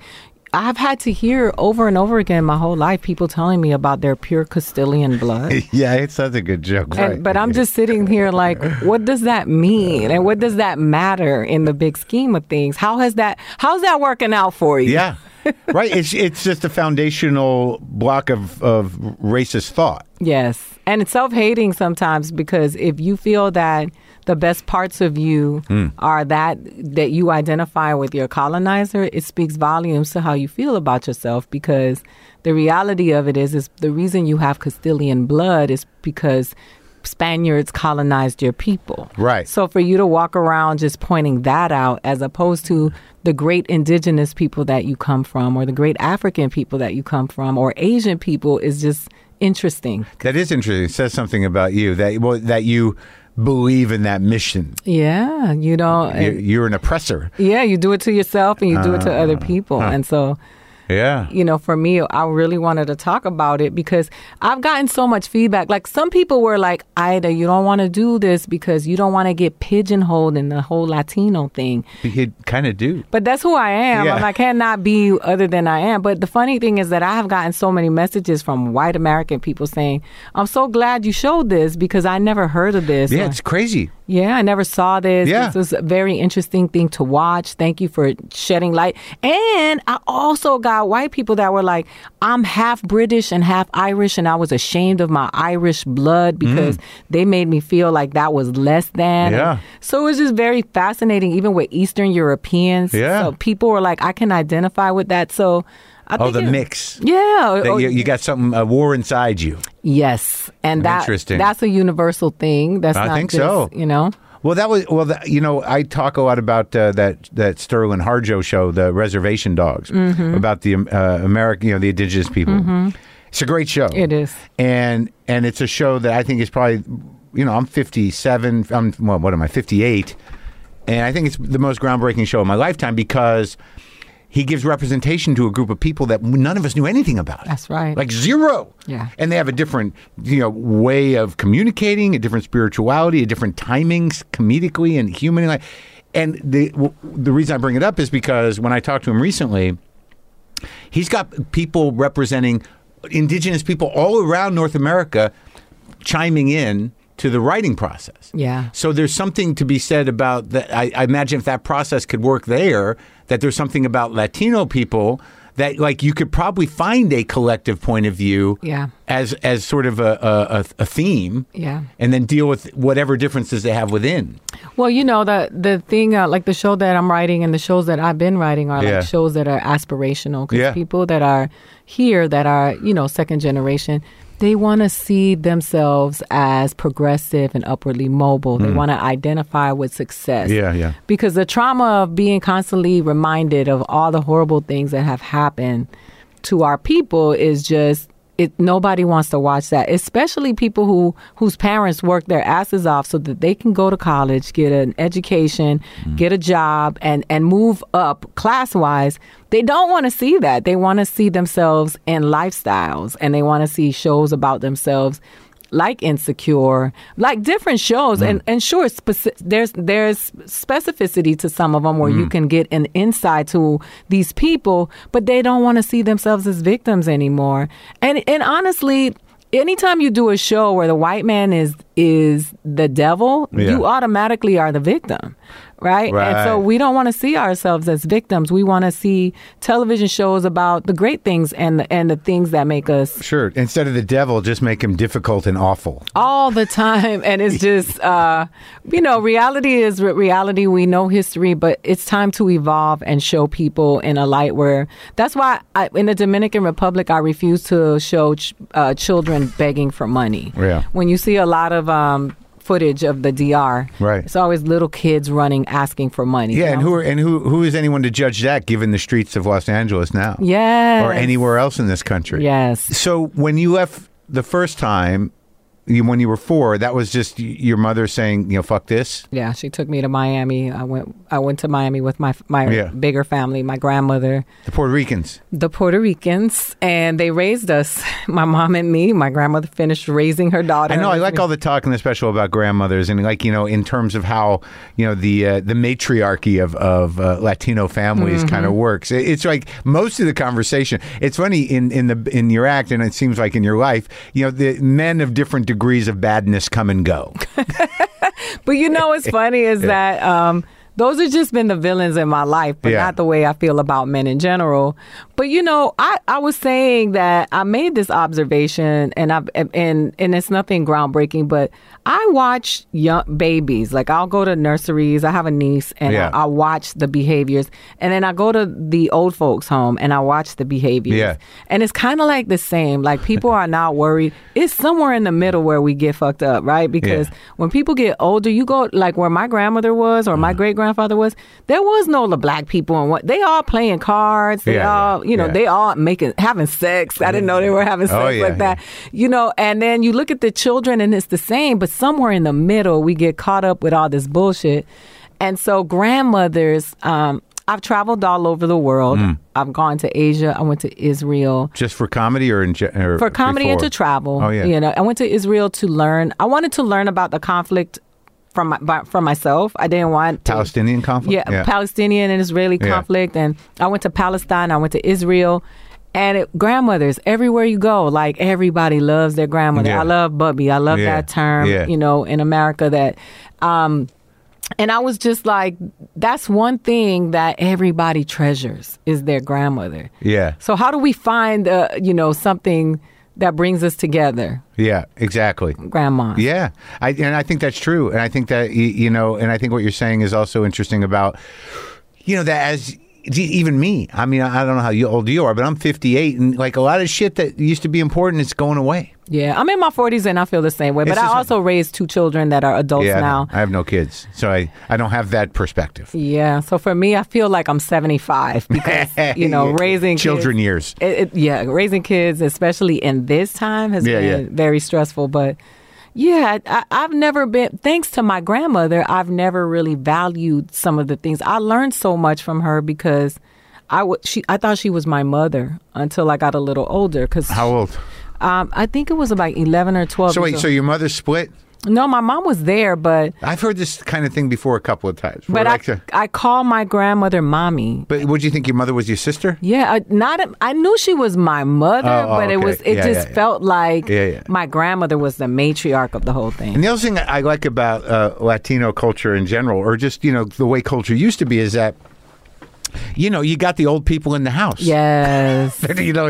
I've had to hear over and over again my whole life people telling me about their pure Castilian blood. Yeah, it's such a good joke. Right? But I'm just sitting here like, what does that mean? And what does that matter in the big scheme of things? How's that working out for you? Yeah. Right. It's just a foundational block of racist thought. Yes. And it's self-hating sometimes, because if you feel that the best parts of you are that you identify with your colonizer, it speaks volumes to how you feel about yourself, because the reality of it is the reason you have Castilian blood is because Spaniards colonized your people. Right. So for you to walk around just pointing that out, as opposed to the great indigenous people that you come from, or the great African people that you come from, or Asian people, is just interesting. That is interesting. It says something about you, that you believe in that mission. Yeah, you're an oppressor. Yeah, you do it to yourself and you do it to other people. And so, yeah, for me, I really wanted to talk about it because I've gotten so much feedback. Like, some people were like, Ida, you don't want to do this because you don't want to get pigeonholed in the whole Latino thing. You kind of do. But that's who I am. Yeah. I cannot be other than I am. But the funny thing is that I have gotten so many messages from white American people saying, I'm so glad you showed this because I never heard of this. Yeah, it's crazy. Yeah, I never saw this. Yeah. This was a very interesting thing to watch. Thank you for shedding light. And I also got white people that were like, I'm half British and half Irish, and I was ashamed of my Irish blood because they made me feel like that was less than. Yeah. And so it was just very fascinating, even with Eastern Europeans. Yeah. So people were like, I can identify with that. So I think the mix. Yeah. You got a war inside you. Yes. And Interesting. That's a universl thing. That's I not think just, so. Well, I talk a lot about that Sterling Harjo show, the Reservation Dogs, about the American, the indigenous people. It's a great show. It is. And it's a show that I think is probably, I'm 57. What am I, 58? And I think it's the most groundbreaking show of my lifetime because he gives representation to a group of people that none of us knew anything about. That's right. Like zero. Yeah. And they have a different, way of communicating, a different spirituality, a different timings, comedically and humanly. And the reason I bring it up is because when I talked to him recently, he's got people representing indigenous people all around North America chiming in to the writing process. Yeah. So there's something to be said about that. I imagine if that process could work there, that there's something about Latino people that, like, you could probably find a collective point of view as sort of a theme, and then deal with whatever differences they have within. Well, the thing, like the show that I'm writing and the shows that I've been writing are like shows that are aspirational, because people that are here that are, second generation, they want to see themselves as progressive and upwardly mobile. They want to identify with success. Yeah. Because the trauma of being constantly reminded of all the horrible things that have happened to our people is just, nobody wants to watch that, especially people whose parents work their asses off so that they can go to college, get an education, get a job, and move up class-wise. They don't want to see that. They want to see themselves in lifestyles, and they want to see shows about themselves like Insecure, like different shows. And sure, there's specificity to some of them where you can get an insight to these people, but they don't want to see themselves as victims anymore. And honestly, anytime you do a show where the white man is the devil, you automatically are the victim. Right? And so we don't want to see ourselves as victims. We want to see television shows about the great things and the things that make us... Sure. Instead of the devil, just make him difficult and awful. All the time. And it's just, reality is reality. We know history, but it's time to evolve and show people in a light where... That's why in the Dominican Republic, I refuse to show children begging for money. Yeah. When you see a lot of... footage of the DR. Right. It's always little kids running, asking for money. Yeah, and who is anyone to judge that, given the streets of Los Angeles now? Yes. Or anywhere else in this country. Yes. So when you left the first time, when you were 4, that was just your mother saying, fuck this? Yeah, she took me to Miami. I went to Miami with my bigger family, my grandmother. The Puerto Ricans. And they raised us, my mom and me. My grandmother finished raising her daughter. I know, I like all the talk in the special about grandmothers and in terms of how, the matriarchy of Latino families kind of works. It's like most of the conversation, it's funny in your act, and it seems like in your life, the men of different degrees of badness come and go. But what's funny is that those have just been the villains in my life, but not the way I feel about men in general. But I was saying that I made this observation, and it's nothing groundbreaking, but I watch young babies. Like, I'll go to nurseries. I have a niece, and I watch the behaviors, and then I go to the old folks' home and I watch the behaviors. Yeah. And it's kind of like the same. Like, people are not worried. It's somewhere in the middle where we get fucked up, right? Because when people get older, you go like where my grandmother was or my great grandfather was. There was no black people, and they all playing cards. They all. They all having sex. I didn't know they were having sex like that. And then you look at the children and it's the same, but somewhere in the middle, we get caught up with all this bullshit. And so grandmothers, I've traveled all over the world. I've gone to Asia. I went to Israel. Just for comedy or for comedy before? And to travel. Oh, yeah. I went to Israel to learn. I wanted to learn about the conflict from myself. I didn't want Palestinian conflict? Yeah, Palestinian and Israeli conflict. And I went to Palestine. I went to Israel. And grandmothers, everywhere you go, like, everybody loves their grandmother. I love Bubby. I love that term, in America that... and I was just like, that's one thing that everybody treasures is their grandmother. Yeah. So how do we find, something that brings us together? Yeah, exactly. Grandma. Yeah. And I think that's true. And I think that, and I think what you're saying is also interesting about, that as... Even me. I mean, I don't know how old you are, but I'm 58, and like a lot of shit that used to be important is going away. Yeah, I'm in my 40s and I feel the same way. But I also raised 2 children that are adults now. I have no kids, so I don't have that perspective. Yeah, so for me, I feel like I'm 75 because, raising children kids, years. Raising kids, especially in this time, has been very stressful. But yeah, I've never been, thanks to my grandmother, I've never really valued some of the things. I learned so much from her because I thought she was my mother until I got a little older. How old? I think it was about 11 or 12. So wait, so your mother split? No, my mom was there, but... I've heard this kind of thing before a couple of times. But I call my grandmother Mommy. But would you think your mother was your sister? Yeah, I knew she was my mother, but okay. It just felt like my grandmother was the matriarch of the whole thing. And the other thing I like about Latino culture in general, or just, the way culture used to be, is that you got the old people in the house. Yes.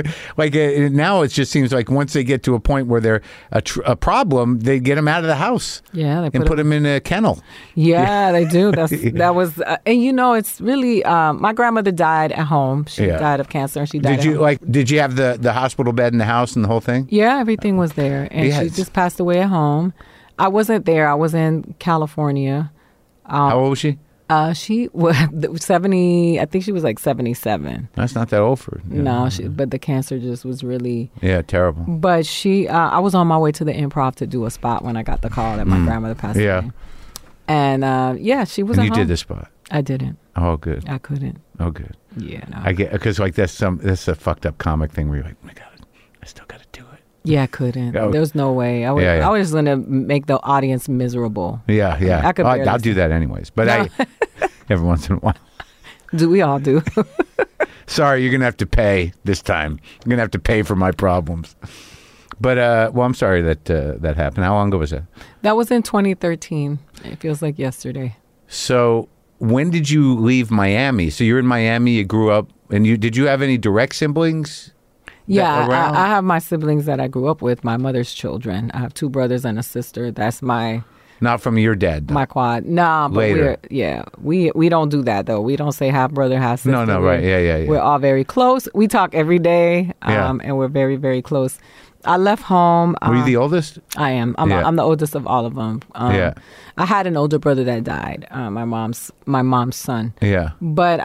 Now it just seems like once they get to a point where they're a problem, they get them out of the house. Yeah. And put them in a kennel. Yeah, they do. That was, and it's really, my grandmother died at home. She died of cancer and she died Did you have the hospital bed in the house and the whole thing? Yeah, everything was there. And she just passed away at home. I wasn't there. I was in California. How old was she? She was 70. I think she was like 77. That's not that old for her. No, but the cancer just was really terrible. But she, I was on my way to the Improv to do a spot when I got the call that my grandmother passed away. And she was. And you did the spot. I didn't. Oh, good. I couldn't. Oh, good. Yeah, no. I get because that's a fucked up comic thing where you're like, oh my God, I still got to do it. Yeah, I couldn't. There was no way. I was going to make the audience miserable. Yeah. I could I'll do that anyways. But every once in a while. Do we all do? Sorry, you're going to have to pay this time. You're going to have to pay for my problems. But, I'm sorry that happened. How long ago was that? That was in 2013. It feels like yesterday. So when did you leave Miami? So you're in Miami, you grew up, and did you have any direct siblings? Yeah, I have my siblings that I grew up with, my mother's children. I have 2 brothers and a sister. That's my... Not from your dad, though. My quad. No, but later. We don't do that, though. We don't say half brother, half sister. No, right. Yeah. We're all very close. We talk every day, and we're very, very close. I left home. Were you the oldest? I am. I'm the oldest of all of them. I had an older brother that died, my mom's son. Yeah. But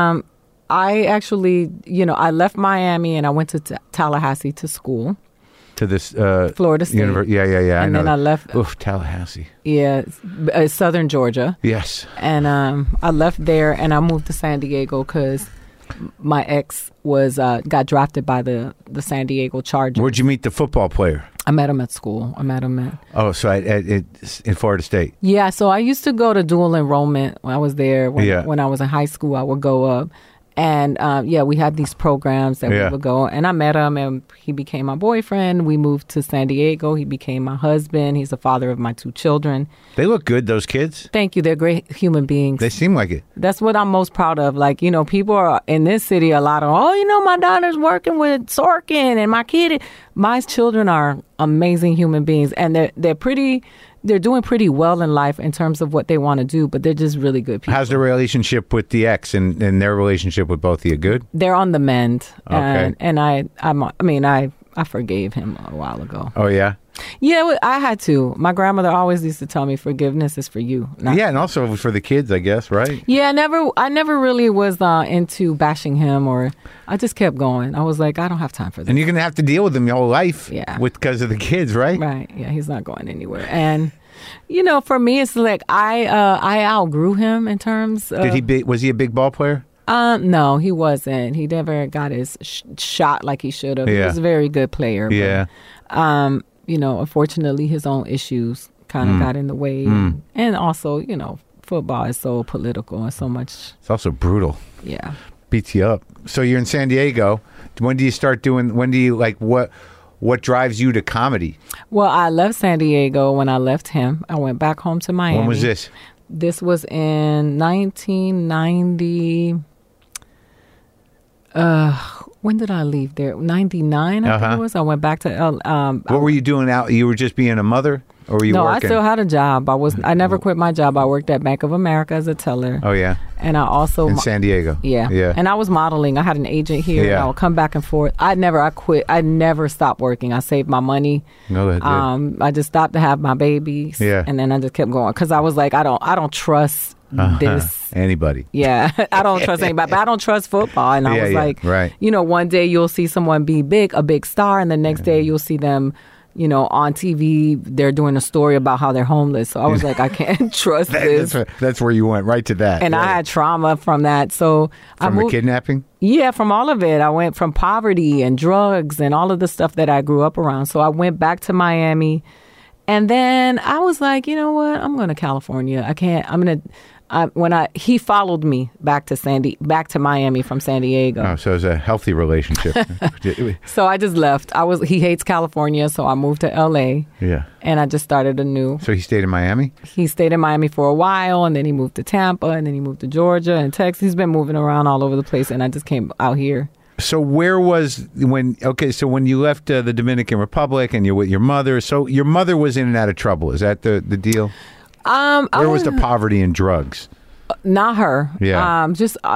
I actually, I left Miami and I went to Tallahassee to school. to this Florida State. Yeah. And then I left. Tallahassee. Yeah, Southern Georgia. Yes. And I left there and I moved to San Diego because my ex was got drafted by the San Diego Chargers. Where'd you meet the football player? I met him at school. So in Florida State. Yeah, so I used to go to dual enrollment when I was there. When I was in high school, I would go up. And we had these programs that we would go. And I met him and he became my boyfriend. We moved to San Diego. He became my husband. He's the father of my 2 children. They look good, those kids. Thank you. They're great human beings. They seem like it. That's what I'm most proud of. Like, people are in this city a lot of, my daughter's working with Sorkin and my children are amazing human beings. And they're doing pretty well in life in terms of what they want to do, but they're just really good people. How's the relationship with the ex and their relationship with both of you? Good? They're on the mend. Okay. And I forgave him a while ago. Oh, yeah? Yeah, I had to. My grandmother always used to tell me forgiveness is for you. And also for the kids, I guess, right? Yeah, I never really was into bashing him, or I just kept going. I was like, I don't have time for this. And you're going to have to deal with him your whole life because of the kids, right? Right. Yeah, he's not going anywhere. And, for me, it's like I outgrew him in terms of... Was he a big ball player? No, he wasn't. He never got his shot like he should have. He was a very good player. Yeah. But, unfortunately, his own issues kind of got in the way. And also, football is so political and so much. It's also brutal. Yeah. Beats you up. So you're in San Diego. When do you what drives you to comedy? Well, I left San Diego when I left him. I went back home to Miami. When was this? This was in 1990. When did I leave there? 99, I think it was. I went back to what were you doing out? You were just being a mother? Or were you working? No, I still had a job. I never quit my job. I worked at Bank of America as a teller. Oh, yeah. And I also... In San Diego. Yeah. And I was modeling. I had an agent here. Yeah. And I would come back and forth. I quit. I never stopped working. I saved my money. No, that did. I just stopped to have my babies. Yeah. And then I just kept going. Because I was like, I don't trust this. Anybody. Yeah. I don't trust anybody. But I don't trust football. And I was like, right. One day you'll see someone be a big star. And the next day you'll see them... on TV, they're doing a story about how they're homeless. So I was like, I can't trust this. That's where you went, right to that. And I had trauma from that. So from the kidnapping? Yeah, from all of it. I went from poverty and drugs and all of the stuff that I grew up around. So I went back to Miami. And then I was like, you know what? I'm going to California. He followed me back to Miami from San Diego. Oh, so it was a healthy relationship. So I just left. He hates California, so I moved to LA. Yeah. And I just started anew. So he stayed in Miami? He stayed in Miami for a while, and then he moved to Tampa, and then he moved to Georgia and Texas. He's been moving around all over the place, and I just came out here. So when you left the Dominican Republic and you're with your mother, so your mother was in and out of trouble. Is that the deal? Where was the poverty and drugs? Not her. Yeah.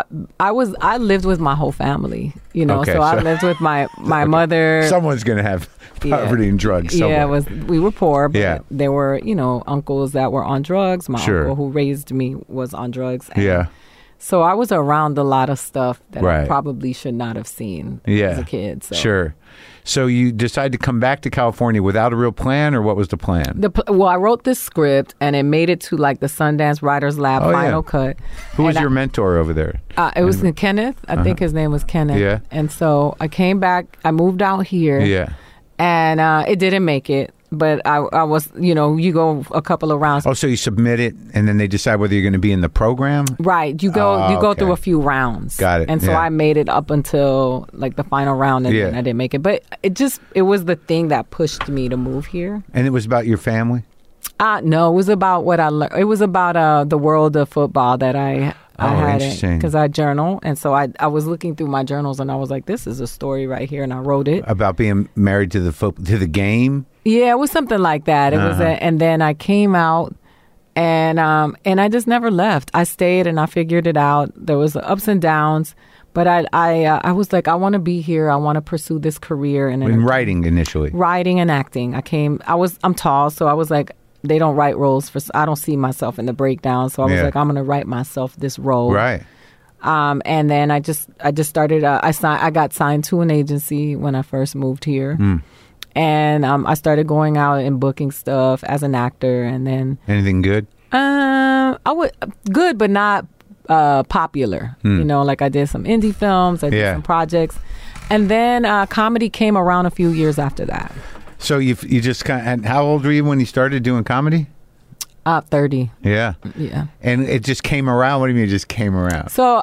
I lived with my whole family, Okay, so I lived with my mother. Someone's going to have poverty and drugs somewhere. Yeah, we were poor, but there were, uncles that were on drugs. My uncle who raised me was on drugs. Yeah. So I was around a lot of stuff that I probably should not have seen as a kid. So. Sure. So you decided to come back to California without a real plan, or what was the plan? I wrote this script, and it made it to the Sundance Writers Lab final cut. Who was your mentor over there? It was Kenneth. I think his name was Kenneth. Yeah. And so I came back. I moved out here. Yeah. And it didn't make it. But I was, you go a couple of rounds. Oh, so you submit it, and then they decide whether you're going to be in the program? Right. You go through a few rounds. Got it. And so I made it up until the final round, and then I didn't make it. But it was the thing that pushed me to move here. And it was about your family? No, it was about what I learned. It was about the world of football that I had interesting. Because I journal, and so I was looking through my journals, and I was like, "This is a story right here," and I wrote it about being married to the game. Yeah, it was something like that. It was, and then I came out, and I just never left. I stayed, and I figured it out. There was ups and downs, but I was like, I want to be here. I want to pursue this career. And in writing initially, writing and acting. I'm tall, so I was like, they don't write roles I don't see myself in the breakdown. So I was like, I'm going to write myself this role. Right. And then I just started. I got signed to an agency when I first moved here. And I started going out and booking stuff as an actor, and then anything good? I would good, but not popular. You know, like I did some indie films, I did some projects, and then comedy came around a few years after that. So you just kind of, and how old were you when you started doing comedy? 30. Yeah. Yeah. And it just came around. What do you mean it just came around? So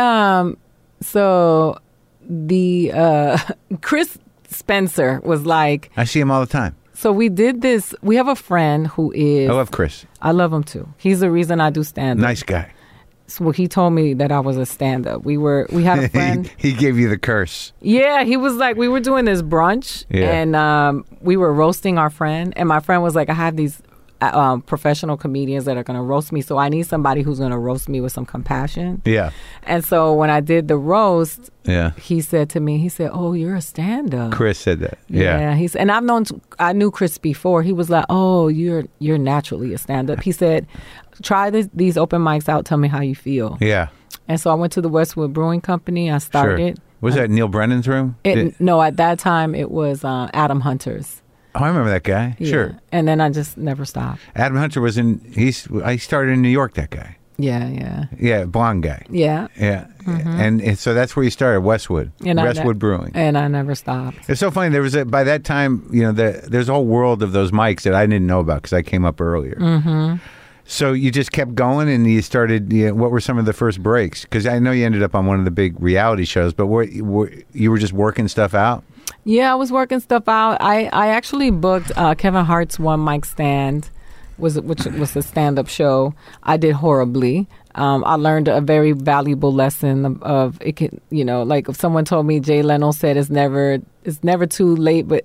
Chris Spencer was like, I see him all the time. So we did this. We have a friend who is. I love Chris. I love him too. He's the reason I do stand-up. Nice guy. So he told me that I was a stand-up. We had a friend. he gave you the curse. Yeah, he was like, we were doing this brunch, and we were roasting our friend. And my friend was like, I have these professional comedians that are going to roast me, so I need somebody who's going to roast me with some compassion. Yeah. And so when I did the roast, he said to me, "Oh, you're a stand-up." Chris said that. Yeah. And I knew Chris before. He was like, "Oh, you're naturally a stand-up." He said, "Try these open mics out. Tell me how you feel." Yeah. And so I went to the Westwood Brewing Company. I started. Sure. Was that Neil Brennan's room? No, at that time it was Adam Hunter's. Oh, I remember that guy. Yeah. Sure. And then I just never stopped. Adam Hunter was I started in New York, that guy. Yeah. Yeah, blonde guy. Yeah. Yeah. Mm-hmm. And so that's where you started, Westwood. Westwood Brewing. And I never stopped. It's so funny. There was by that time, you know, there's a whole world of those mics that I didn't know about because I came up earlier. Mm-hmm. So you just kept going and you started, what were some of the first breaks? Because I know you ended up on one of the big reality shows, but you were just working stuff out? Yeah, I was working stuff out. I actually booked Kevin Hart's One Mic Stand, which was a stand-up show. I did horribly. I learned a very valuable lesson of it can, like if someone told me Jay Leno said it's never too late, but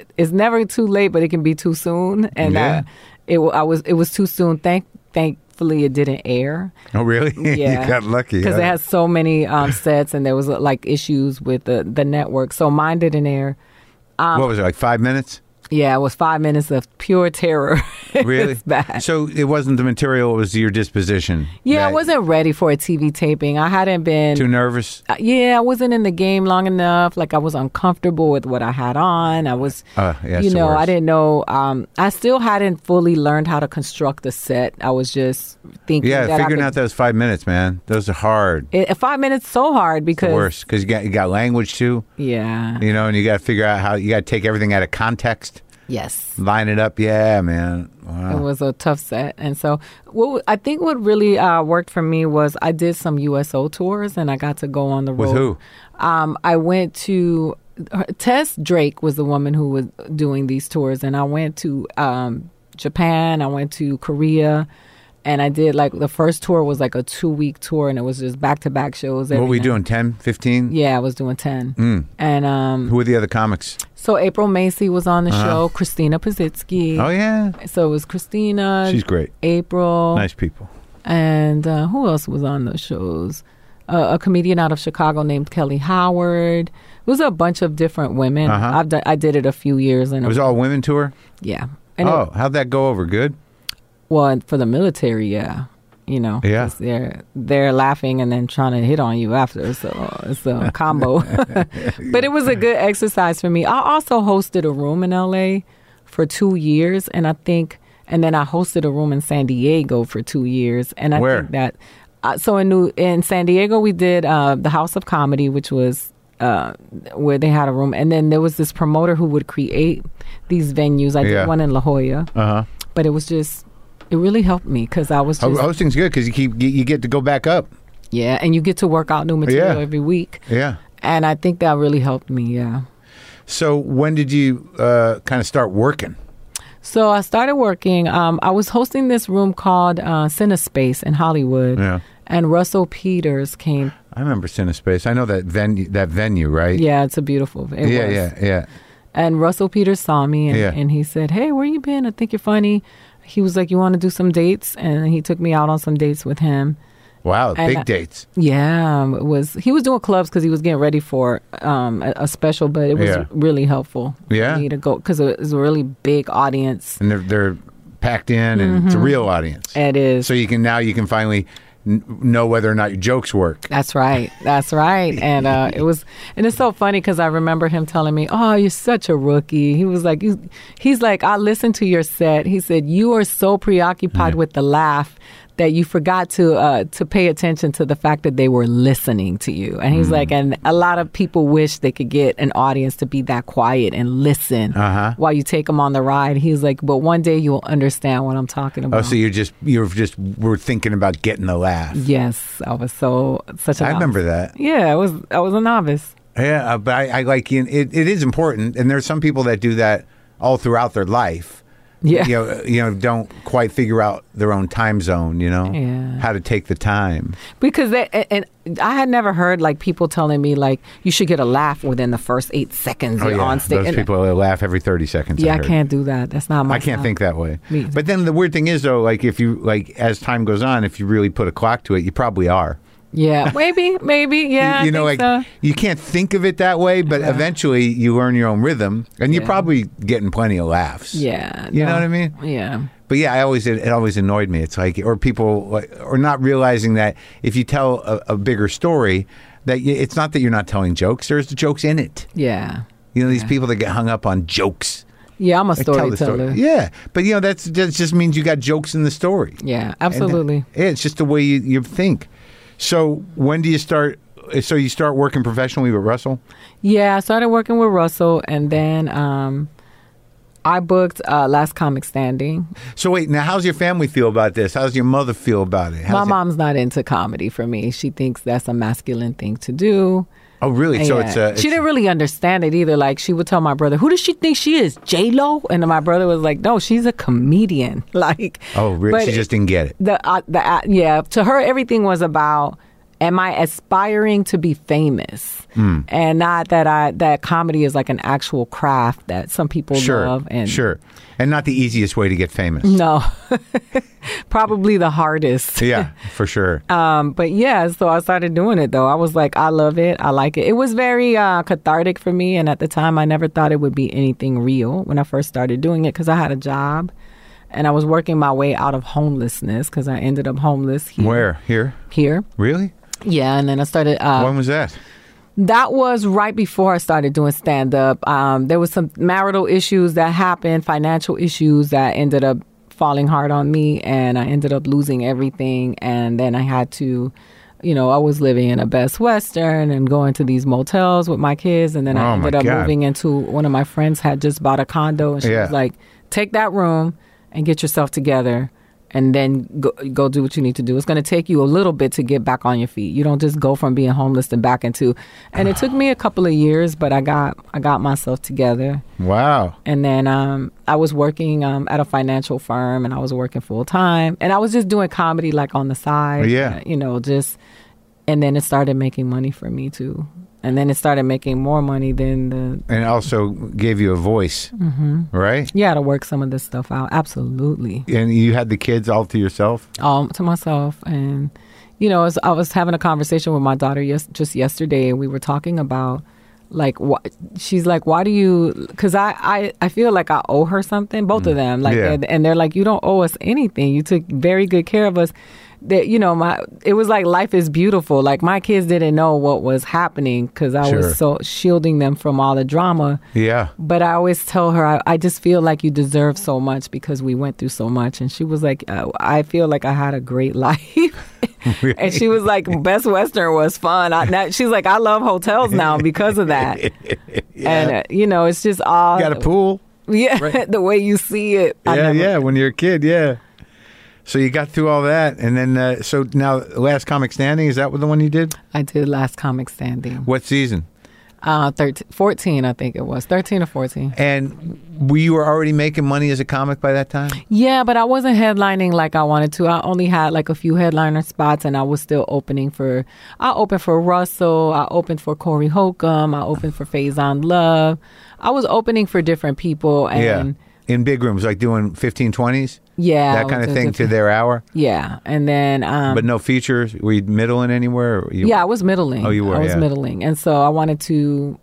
it can be too soon, and it was too soon. Thankfully, it didn't air. Oh, really? Yeah, you got lucky because it has so many sets, and there was like issues with the network, so mine didn't air. What was it, like 5 minutes? Yeah, it was 5 minutes of pure terror. Really? It's bad. So it wasn't the material, it was your disposition? Yeah, I wasn't ready for a TV taping. I hadn't been... Too nervous? I wasn't in the game long enough. Like, I was uncomfortable with what I had on. I was, I didn't know... I still hadn't fully learned how to construct a set. I was just thinking figuring out those 5 minutes, man. Those are hard. 5 minutes so hard because... It's the worst, because you got language, too. Yeah. And you got to figure out how... You got to take everything out of context. Yes. Line it up. Yeah, man. Wow. It was a tough set. And so I think what really worked for me was I did some USO tours and I got to go on the road. With who? I went to... Tess Drake was the woman who was doing these tours. And I went to Japan. I went to Korea. And I did the first tour was like a 2-week tour, and it was just back-to-back shows. What were we doing, 10, 15? Yeah, I was doing 10. And who were the other comics? So April Macy was on the show, Christina Pazitsky. Oh, yeah. So it was Christina. She's great. April. Nice people. And who else was on the shows? A comedian out of Chicago named Kelly Howard. It was a bunch of different women. I did it a few years. And it was all women tour? Yeah. And how'd that go over? Good? Well, for the military, yeah. Yeah. They're laughing and then trying to hit on you after, so it's a combo. But it was a good exercise for me. I also hosted a room in LA for 2 years, and then I hosted a room in San Diego for 2 years, and I Where? think that so in San Diego we did the House of Comedy, which was where they had a room, and then there was this promoter who would create these venues. I did one in La Jolla, but it was just. It really helped me because I was just... Hosting's good because you get to go back up. Yeah, and you get to work out new material every week. Yeah. And I think that really helped me, yeah. So when did you kind of start working? So I started working. I was hosting this room called Cinespace in Hollywood. Yeah. And Russell Peters came. I remember Cinespace. I know that venue, right? Yeah, it's a beautiful... Yeah. And Russell Peters saw me and he said, "Hey, where you been? I think you're funny." He was like, "You want to do some dates?" And he took me out on some dates with him. Wow, big dates. Yeah, he was doing clubs because he was getting ready for a special, but it was really helpful for me to go because it was a really big audience. And they're packed in, and it's a real audience. It is. So you can finally know whether or not your jokes work. That's right. And it's so funny because I remember him telling me, "Oh, you're such a rookie." He was like, he's like, "I listened to your set." He said, "You are so preoccupied with the laugh that you forgot to pay attention to the fact that they were listening to you." And he's like, and a lot of people wish they could get an audience to be that quiet and listen while you take them on the ride. He's like, but one day you'll understand what I'm talking about. Oh, so you were thinking about getting the laugh. Yes, I was such a novice. I remember that. Yeah, I was a novice. Yeah, but I like it. It is important, and there's some people that do that all throughout their life. Yeah. Don't quite figure out their own time zone, how to take the time. Because and I had never heard like people telling me like you should get a laugh within the first 8 seconds you're on stage. Those people laugh every 30 seconds. Yeah, I can't do that. That's not my I can't style. think that way. But then the weird thing is though, like if you as time goes on, if you really put a clock to it, you probably are. Yeah, maybe, yeah. You can't think of it that way, but eventually you learn your own rhythm, and you're probably getting plenty of laughs. Yeah, you know what I mean? Yeah. But yeah, it always annoyed me. It's like, or people, or not realizing that if you tell a bigger story, that it's not that you're not telling jokes. There's the jokes in it. Yeah. These people that get hung up on jokes. Yeah, I'm a storyteller. Yeah, but that just means you got jokes in the story. Yeah, absolutely. It's just the way you think. So when do you start? So you start working professionally with Russell? Yeah, I started working with Russell, and then I booked Last Comic Standing. So wait, now how's your family feel about this? How's your mother feel about it? My mom's not into comedy for me. She thinks that's a masculine thing to do. Oh, really? So she didn't really understand it either. Like, she would tell my brother, "Who does she think she is, J-Lo?" And my brother was like, "No, she's a comedian." Like, oh, really? She just didn't get it. To her, everything was about, am I aspiring to be famous? And not that comedy is like an actual craft that some people love. And not the easiest way to get famous. No. Probably the hardest. Yeah, for sure. But yeah, so I started doing it though. I was like, I love it. I like it. It was very cathartic for me. And at the time, I never thought it would be anything real when I first started doing it because I had a job. And I was working my way out of homelessness because I ended up homeless here. Where? Here? Here. Really? Yeah, and then I started... when was that? That was right before I started doing stand-up. There was some marital issues that happened, financial issues that ended up falling hard on me, and I ended up losing everything. And then I had to... I was living in a Best Western and going to these motels with my kids. And then I ended up moving into... One of my friends had just bought a condo, and she was like, take that room and get yourself together and then go do what you need to do. It's going to take you a little bit to get back on your feet. You don't just go from being homeless and back into... And it took me a couple of years, but I got myself together. Wow. And then I was working at a financial firm, and I was working full time. And I was just doing comedy like on the side. Yeah. And then it started making money for me too. And then it started making more money than And it also gave you a voice, right? Yeah, to work some of this stuff out. Absolutely. And you had the kids all to yourself? To myself. And, I was having a conversation with my daughter just yesterday, and we were talking about, like, she's like, why do you... Because I feel like I owe her something, both of them. Like, and they're like, you don't owe us anything. You took very good care of us. That it was like life is beautiful. Like, my kids didn't know what was happening because I was so shielding them from all the drama. Yeah. But I always tell her, I just feel like you deserve so much because we went through so much. And she was like, I feel like I had a great life. Really? And she was like, Best Western was fun. She's like, I love hotels now because of that. And it's just all... You got a pool. Yeah, right. The way you see it. When you're a kid, So you got through all that, and then, so now Last Comic Standing, is that the one you did? I did Last Comic Standing. What season? 14, I think it was. 13 or 14. And you were already making money as a comic by that time? Yeah, but I wasn't headlining like I wanted to. I only had like a few headliner spots, and I was still opening for... I opened for Russell. I opened for Corey Holcomb. I opened for Faison Love. I was opening for different people. And in big rooms, like doing 15, 20s? Yeah. That kind of thing to their hour? Yeah. And then... but no features? Were you middling anywhere? I was middling. Oh, you were, I was middling. And so I wanted to,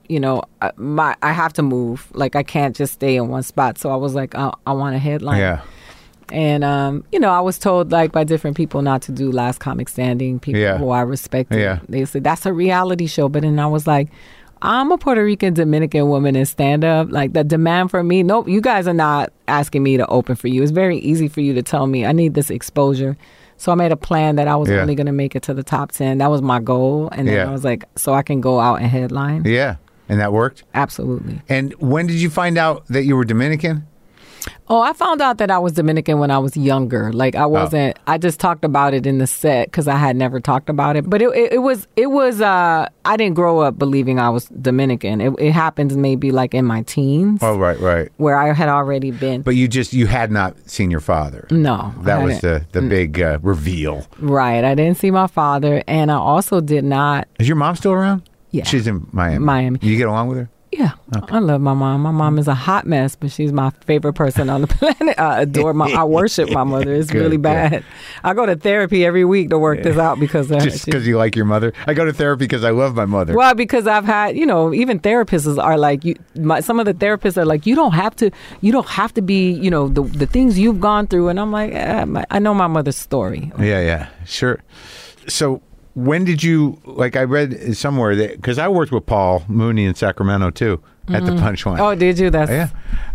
I have to move. Like, I can't just stay in one spot. So I was like, I want a headline. Yeah. And, I was told like by different people not to do Last Comic Standing, people who I respected. Yeah. They said, that's a reality show. But then I was like, I'm a Puerto Rican Dominican woman in stand-up. Like the demand for me, nope, you guys are not asking me to open for you. It's very easy for you to tell me I need this exposure. So I made a plan that I was only going to make it to the top 10. That was my goal. And then I was like, so I can go out and headline. Yeah. And that worked? Absolutely. And when did you find out that you were Dominican? Oh, I found out that I was Dominican when I was younger. Like I wasn't, I just talked about it in the set because I had never talked about it. But it was, I didn't grow up believing I was Dominican. It happened maybe like in my teens. Oh, right. Where I had already been. But you had not seen your father. No. That was the big reveal. Right. I didn't see my father. And I also did not. Is your mom still around? Yeah. She's in Miami. You get along with her? Yeah, okay. I love my mom. My mom is a hot mess, but she's my favorite person on the planet. I adore I worship my mother. It's really bad. Good. I go to therapy every week to work this out because of her. Just because you like your mother? I go to therapy because I love my mother. Well, because I've had, even therapists are like, some of the therapists are like, you don't have to be, the things you've gone through. And I'm like, I know my mother's story. Yeah, sure. So, when did you, like I read somewhere that, because I worked with Paul Mooney in Sacramento too, at the Punchline. Oh, did you? Yeah.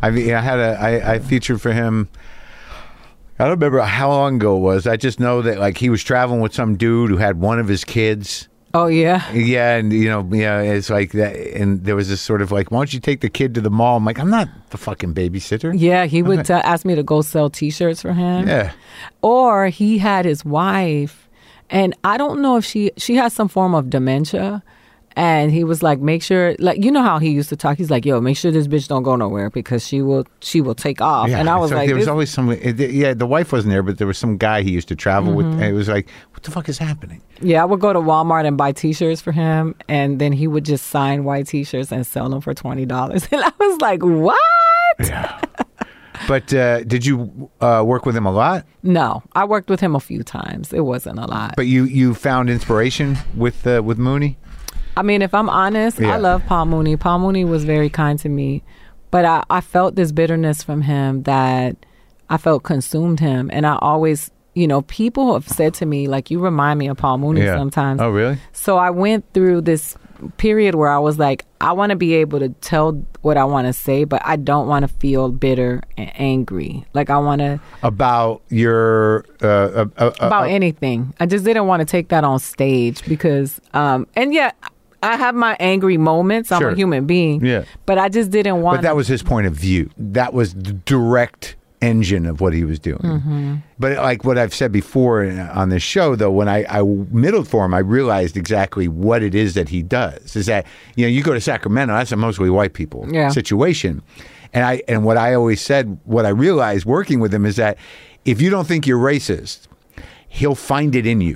I featured for him, I don't remember how long ago it was. I just know that like he was traveling with some dude who had one of his kids. Oh, yeah? Yeah, and it's like that, and there was this sort of like, why don't you take the kid to the mall? I'm like, I'm not the fucking babysitter. Yeah, he would ask me to go sell T-shirts for him. Yeah. Or he had his wife. And I don't know if she has some form of dementia. And he was like, make sure, like, you know how he used to talk? He's like, yo, make sure this bitch don't go nowhere because she will take off. Yeah, and I was like, there was always the wife wasn't there, but there was some guy he used to travel with. And it was like, what the fuck is happening? Yeah, I would go to Walmart and buy T-shirts for him. And then he would just sign white T-shirts and sell them for $20. And I was like, what? Yeah. But did you work with him a lot? No, I worked with him a few times. It wasn't a lot. But you found inspiration with Mooney? I mean, if I'm honest, I love Paul Mooney. Paul Mooney was very kind to me. But I felt this bitterness from him that I felt consumed him. And I always, people have said to me, like, you remind me of Paul Mooney sometimes. Oh, really? So I went through this period where I was like, I want to be able to tell what I want to say, but I don't want to feel bitter and angry. Like I want to about your about anything. I just didn't want to take that on stage because and yeah, I have my angry moments. I'm a human being. Yeah. But I just didn't want. But that was his point of view. That was the direct engine of what he was doing. Mm-hmm. But like what I've said before on this show, though, when I middled for him, I realized exactly what it is that he does. Is that, you go to Sacramento, that's a mostly white people situation. And what I always said, what I realized working with him is that if you don't think you're racist, he'll find it in you.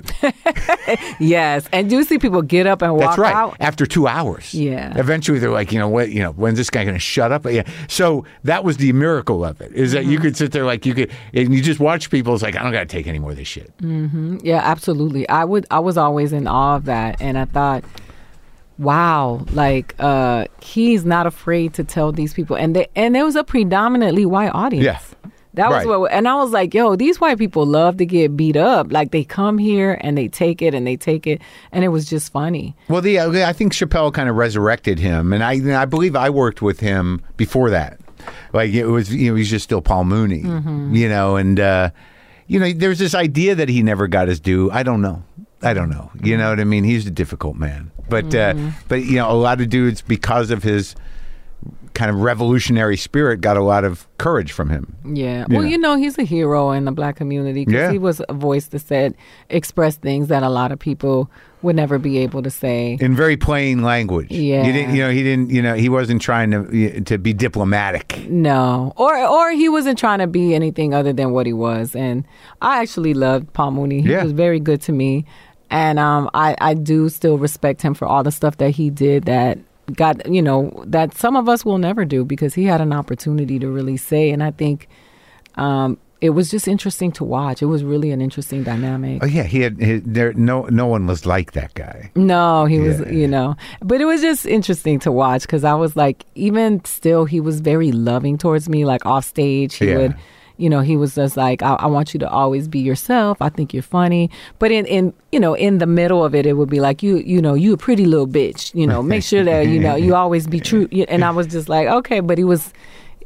Yes. And do you see people get up and walk out? After 2 hours. Yeah. Eventually they're like, when's this guy going to shut up? Yeah. So that was the miracle of it, is that you could sit there and you just watch people. It's like, I don't got to take any more of this shit. Mm-hmm. Yeah, absolutely. I was always in awe of that. And I thought, wow, like he's not afraid to tell these people. And there was a predominantly white audience. Yeah. That was and I was like, yo, these white people love to get beat up. Like they come here and they take it. And it was just funny. Well, I think Chappelle kind of resurrected him. And I believe I worked with him before that. Like it was, he's just still Paul Mooney, and, there's this idea that he never got his due. I don't know. You know what I mean? He's a difficult man. But a lot of dudes, because of his kind of revolutionary spirit, got a lot of courage from him. Yeah. Well, he's a hero in the black community because he was a voice that expressed things that a lot of people would never be able to say in very plain language. Yeah. He wasn't trying to be diplomatic. No. Or he wasn't trying to be anything other than what he was. And I actually loved Paul Mooney. He was very good to me. And I do still respect him for all the stuff that he did that got, that some of us will never do because he had an opportunity to really say. And I think it was just interesting to watch. It was really an interesting dynamic. Oh, yeah. He had no one was like that guy. No, he was, but it was just interesting to watch because I was like, even still, he was very loving towards me, like off stage. He would, you know, he was just like, I want you to always be yourself. I think you're funny. But in you know, in the middle of it, it would be like, you know, you a pretty little bitch, you know, make sure that, you know, you always be true. And I was just like, okay, but it was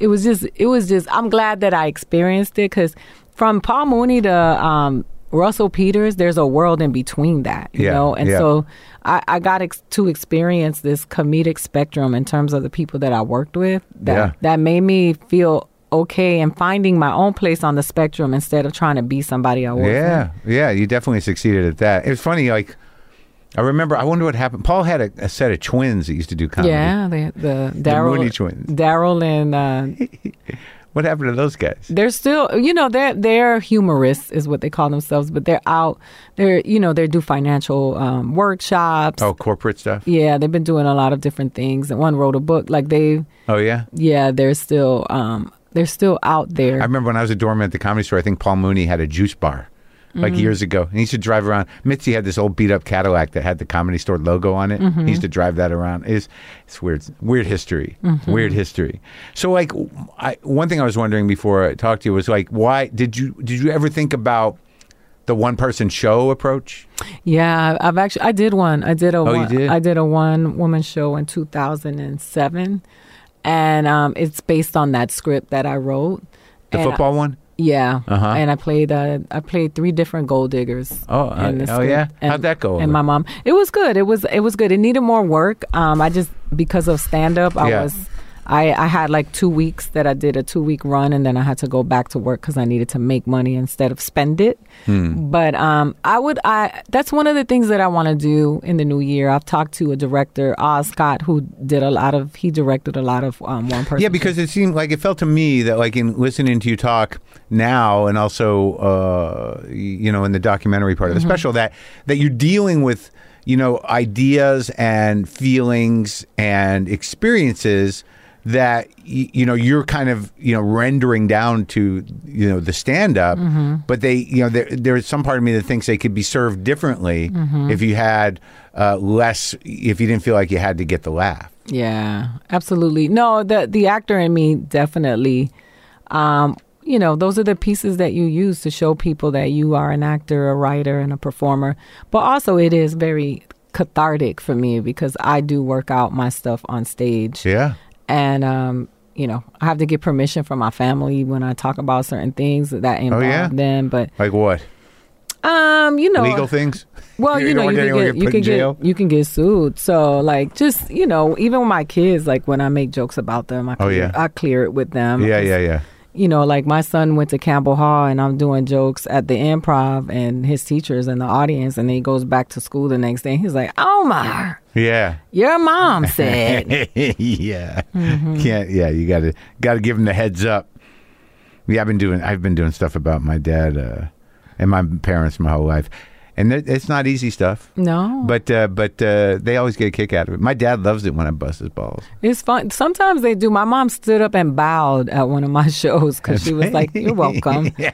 just, I'm glad that I experienced it, because from Paul Mooney to Russell Peters, there's a world in between that, you know? And so I got to experience this comedic spectrum in terms of the people that I worked with that made me feel okay and finding my own place on the spectrum instead of trying to be somebody I wasn't. Yeah, you definitely succeeded at that. It was funny, like, I wonder what happened. Paul had a set of twins that used to do comedy. Yeah, the Mooney twins. Daryl and... What happened to those guys? They're still, you know, they're humorists is what they call themselves, but they're out. They do financial workshops. Oh, corporate stuff? Yeah, they've been doing a lot of different things. And one wrote a book. Like Oh, yeah? Yeah, they're still out there. I remember when I was a doorman at the Comedy Store, I think Paul Mooney had a juice bar. Like years ago. And he used to drive around. Mitzi had this old beat up Cadillac that had the Comedy Store logo on it. He used to drive that around. It's weird. Weird history. Weird history. So like, one thing I was wondering before I talked to you was like, why did you ever think about the one person show approach? Yeah, I did one. I did a you did? I did a one woman show in 2007. And it's based on that script that I wrote. The football one? Yeah, and I played 3 different gold diggers. Oh, yeah. How'd that go? And my mom, it was good. It was good. It needed more work. I just, because of stand up, I had like 2 weeks that I did a 2-week run, and then I had to go back to work because I needed to make money instead of spend it. But that's one of the things that I want to do in the new year. I've talked to a director, Oz Scott, who he directed a lot of one person. Yeah, because it felt to me that like in listening to you talk now, and also you know, in the documentary part of the special, that you're dealing with, you know, ideas and feelings and experiences that you know, you're kind of, you know, rendering down to, you know, the stand-up, but they, you know, there's some part of me that thinks they could be served differently if you had less, if you didn't feel like you had to get the laugh. Yeah, absolutely. No, the actor in me definitely, you know, those are the pieces that you use to show people that you are an actor, a writer, and a performer. But also it is very cathartic for me because I do work out my stuff on stage. Yeah. And, you know, I have to get permission from my family when I talk about certain things that involve them. But like what? You know, legal things. Well, you know, you can get sued. So, like, just, you know, even with my kids, like when I make jokes about them, I clear it with them. Yeah. You know, like my son went to Campbell Hall and I'm doing jokes at the Improv and his teachers in the audience, and then he goes back to school the next day and he's like, Omar, your mom said. Yeah. Yeah, you gotta give him the heads up. Yeah, I've been doing stuff about my dad and my parents my whole life. And it's not easy stuff. No. But they always get a kick out of it. My dad loves it when I bust his balls. It's fun. Sometimes they do. My mom stood up and bowed at one of my shows because she was like, "You're welcome." Yeah.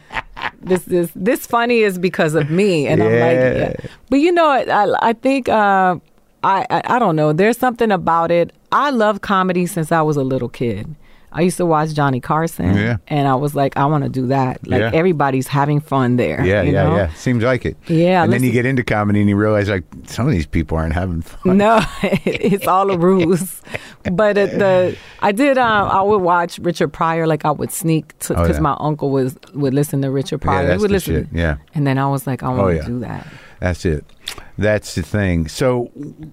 This funny is because of me. And I'm like, yeah. But you know, I think, I don't know. There's something about it. I love comedy since I was a little kid. I used to watch Johnny Carson, and I was like, I want to do that. Like, everybody's having fun there. Yeah. Seems like it. Yeah. And then you get into comedy and you realize, like, some of these people aren't having fun. No, it's all a ruse. But I would watch Richard Pryor. Like, I would sneak because my uncle would listen to Richard Pryor. That's the shit. Yeah. And then I was like, I want to do that. That's it. That's the thing. So,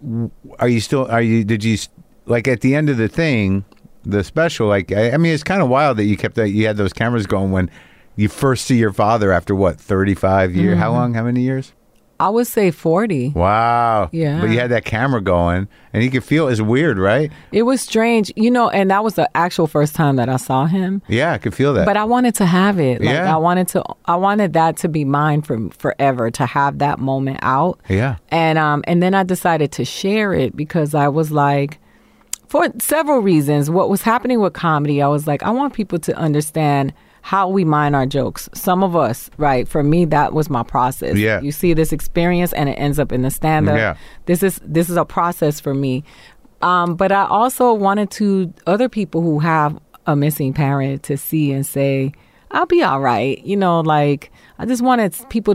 did you, like, at the end of the thing, the special, like, I mean, it's kind of wild that you had those cameras going when you first see your father after 35 years? How many years? I would say 40. Wow. Yeah. But you had that camera going and you could feel it's weird, right? It was strange, you know, and that was the actual first time that I saw him. Yeah, I could feel that. But I wanted to have it. Like, I wanted that to be mine for forever, to have that moment out. Yeah. And then I decided to share it because I was like, for several reasons, what was happening with comedy, I was like, I want people to understand how we mine our jokes. Some of us, right? For me, that was my process. Yeah. You see this experience and it ends up in the stand-up. Yeah. This is a process for me. But I also wanted other people who have a missing parent to see and say, I'll be all right. You know, like I just wanted people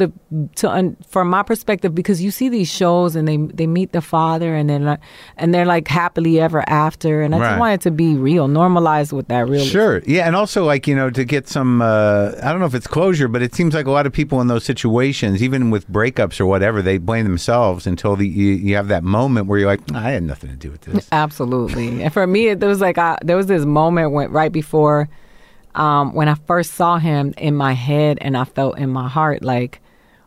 from my perspective, because you see these shows and they meet the father and they're like happily ever after, and I just wanted to be real, normalized with that, real. Sure, yeah, and also like, you know, to get some I don't know if it's closure, but it seems like a lot of people in those situations, even with breakups or whatever, they blame themselves until you have that moment where you're like, I had nothing to do with this. Absolutely. And for me, there was this moment right before. When I first saw him, in my head, and I felt in my heart like,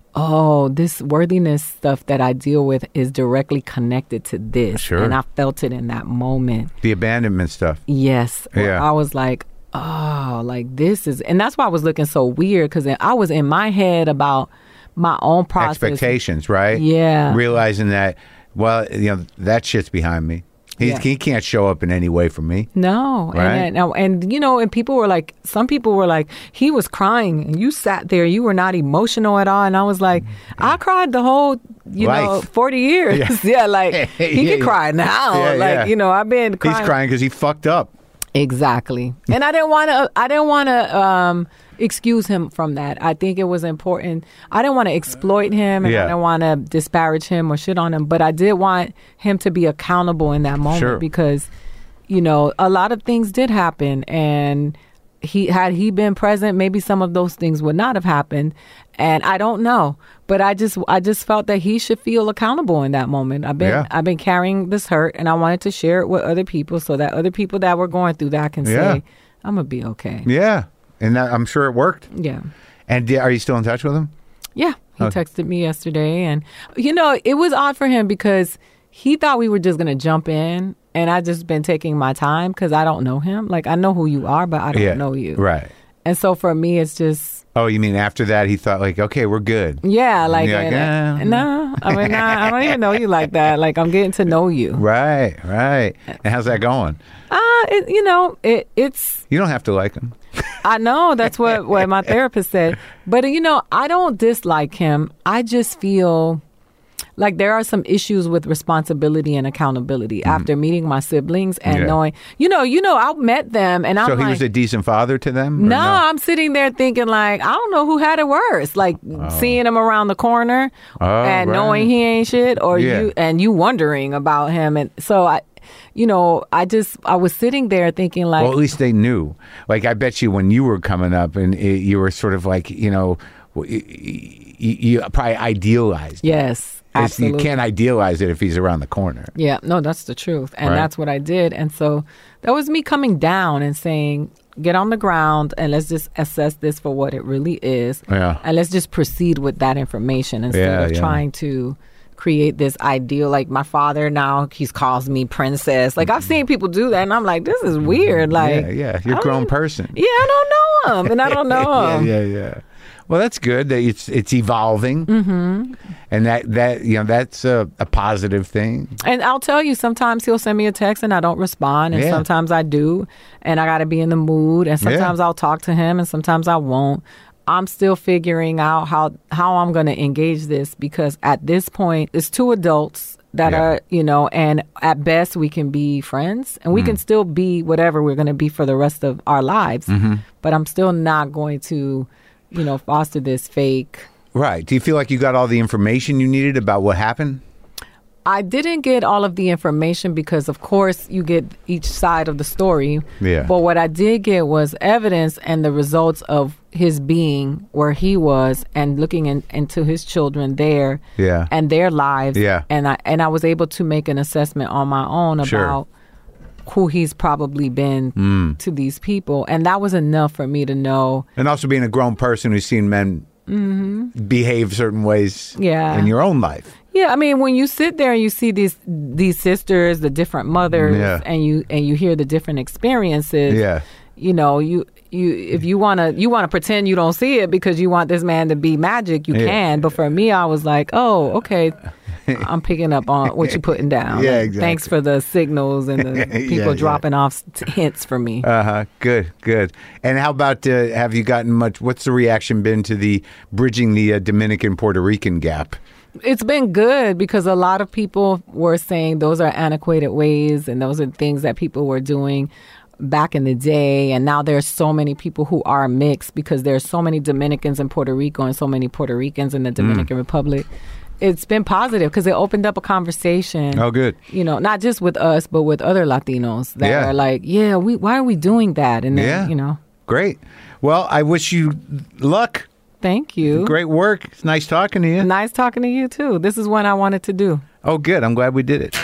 oh, this worthiness stuff that I deal with is directly connected to this. Sure. And I felt it in that moment. The abandonment stuff. Yes. Yeah. I was like, oh, like this is, and that's why I was looking so weird, because I was in my head about my own process. Expectations, right? Yeah. Realizing that, well, you know, that shit's behind me. He can't show up in any way for me. No. Right? And you know, and people were like, some people were like, he was crying and you sat there, you were not emotional at all. And I was like, I cried the whole, know, 40 years. Yeah, like he can cry now. You know, I've been crying. He's crying because he fucked up. Exactly. And I didn't want to excuse him from that. I think it was important. I didn't want to exploit him, and I didn't want to disparage him or shit on him, but I did want him to be accountable in that moment, because, you know, a lot of things did happen, and had he been present, maybe some of those things would not have happened, and I don't know. But I just felt that he should feel accountable in that moment. I've been carrying this hurt, and I wanted to share it with other people, so that other people that were going through that can say, I'm gonna be okay. Yeah, and I'm sure it worked. Yeah. And are you still in touch with him? Yeah, he texted me yesterday, and you know, it was odd for him because he thought we were just gonna jump in, and I just been taking my time because I don't know him. Like, I know who you are, but I don't know you. Right. And so for me, it's just. Oh, you mean after that he thought like, okay, we're good. Yeah, like, no, I mean, I don't even know you like that. Like, I'm getting to know you. Right. And how's that going? It's. You don't have to like him. I know, that's what my therapist said. But, you know, I don't dislike him. I just feel like there are some issues with responsibility and accountability after meeting my siblings and knowing, you know, I met them and So he was a decent father to them? No, I'm sitting there thinking like, I don't know who had it worse. Like seeing him around the corner and knowing he ain't shit, or you wondering about him. And so I was sitting there thinking like, well, at least they knew. Like, I bet you when you were coming up and you were sort of like, you know, you probably idealized. Yes. Absolutely. You can't idealize it if he's around the corner. Yeah, no, that's the truth. And that's what I did. And so that was me coming down and saying, get on the ground and let's just assess this for what it really is. Yeah. And let's just proceed with that information instead of trying to create this ideal. Like, my father now, he calls me princess. Like, I've seen people do that and I'm like, this is weird. Like, you're a grown person. Yeah, I don't know him and I don't know him. Yeah. Well, that's good that it's evolving, and that you know, that's a positive thing. And I'll tell you, sometimes he'll send me a text and I don't respond, and sometimes I do, and I got to be in the mood, and sometimes I'll talk to him, and sometimes I won't. I'm still figuring out how I'm going to engage this, because at this point, it's two adults that are, you know, and at best we can be friends, and we can still be whatever we're going to be for the rest of our lives. But I'm still not going to, you know, foster this fake. Right. Do you feel like you got all the information you needed about what happened? I didn't get all of the information because, of course, you get each side of the story. Yeah. But what I did get was evidence and the results of his being where he was, and looking into his children there and their lives. Yeah. And I was able to make an assessment on my own about who he's probably been to these people. And that was enough for me to know. And also being a grown person who's seen men behave certain ways in your own life. Yeah, I mean, when you sit there and you see these sisters, the different mothers, and you hear the different experiences, you know, you if you wanna pretend you don't see it because you want this man to be magic, you can. But for me, I was like, oh, okay, I'm picking up on what you're putting down. Yeah, exactly. Thanks for the signals and the people dropping off hints for me. Good. And how about, have you gotten much, what's the reaction been to the bridging the Dominican-Puerto Rican gap? It's been good, because a lot of people were saying those are antiquated ways and those are things that people were doing back in the day, and now there's so many people who are mixed because there's so many Dominicans in Puerto Rico and so many Puerto Ricans in the Dominican Republic. It's been positive because it opened up a conversation. Oh, good. You know, not just with us, but with other Latinos that are like, why are we doing that? And then, you know. Great. Well, I wish you luck. Thank you. Great work. It's nice talking to you. Nice talking to you, too. This is one I wanted to do. Oh, good. I'm glad we did it.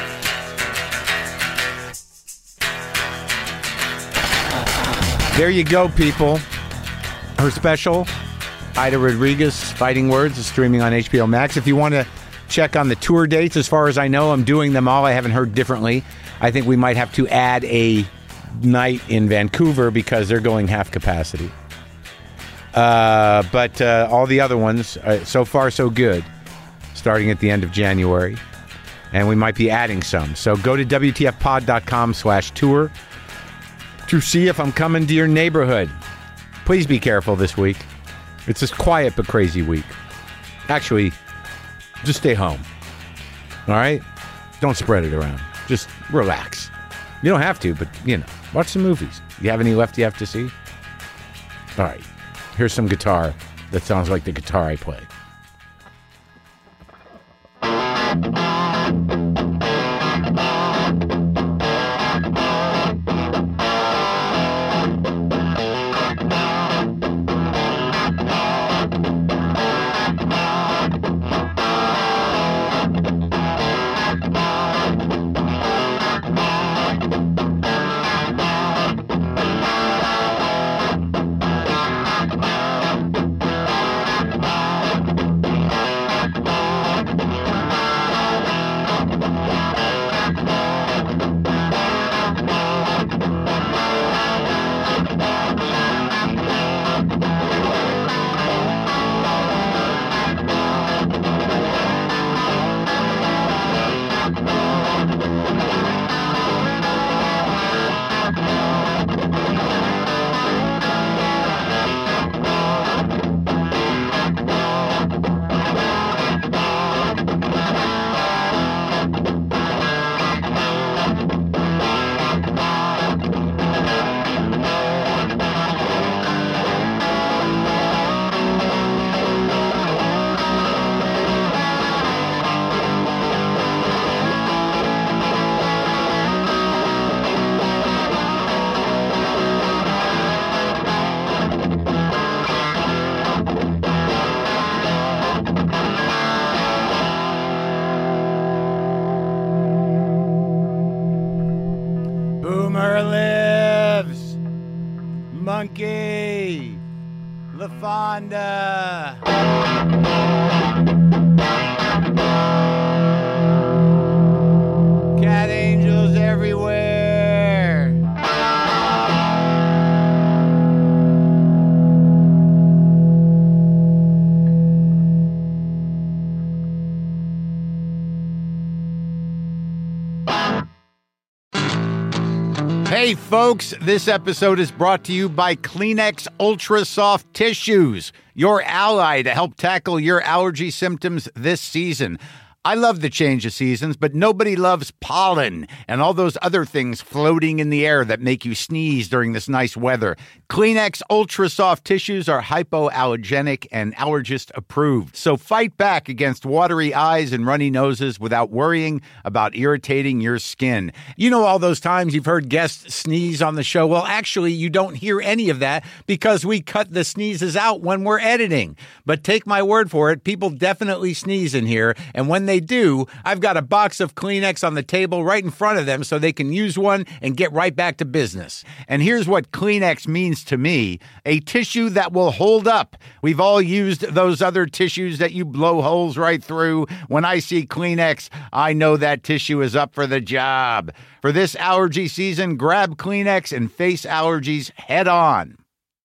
There you go, people. Her special, Aida Rodriguez, Fighting Words, is streaming on HBO Max. If you want to check on the tour dates, as far as I know, I'm doing them all. I haven't heard differently. I think we might have to add a night in Vancouver because they're going half capacity. But all the other ones, so far so good, starting at the end of January. And we might be adding some. So go to WTFpod.com/tour to see if I'm coming to your neighborhood. Please be careful this week. It's a quiet but crazy week. Actually, just stay home. All right? Don't spread it around. Just relax. You don't have to, but, you know, watch some movies. You have any left you have to see? All right. Here's some guitar that sounds like the guitar I play. Boomer lives. Monkey. LaFonda. Cat angels everywhere. Hey folks, this episode is brought to you by Kleenex Ultra Soft Tissues, your ally to help tackle your allergy symptoms this season. I love the change of seasons, but nobody loves pollen and all those other things floating in the air that make you sneeze during this nice weather. Kleenex Ultra Soft Tissues are hypoallergenic and allergist approved. So fight back against watery eyes and runny noses without worrying about irritating your skin. You know all those times you've heard guests sneeze on the show? Well, actually, you don't hear any of that because we cut the sneezes out when we're editing. But take my word for it, people definitely sneeze in here, and when they do, I've got a box of Kleenex on the table right in front of them so they can use one and get right back to business. And here's what Kleenex means to me: a tissue that will hold up. We've all used those other tissues that you blow holes right through. When I see Kleenex, I know that tissue is up for the job. For this allergy season, grab Kleenex and face allergies head on.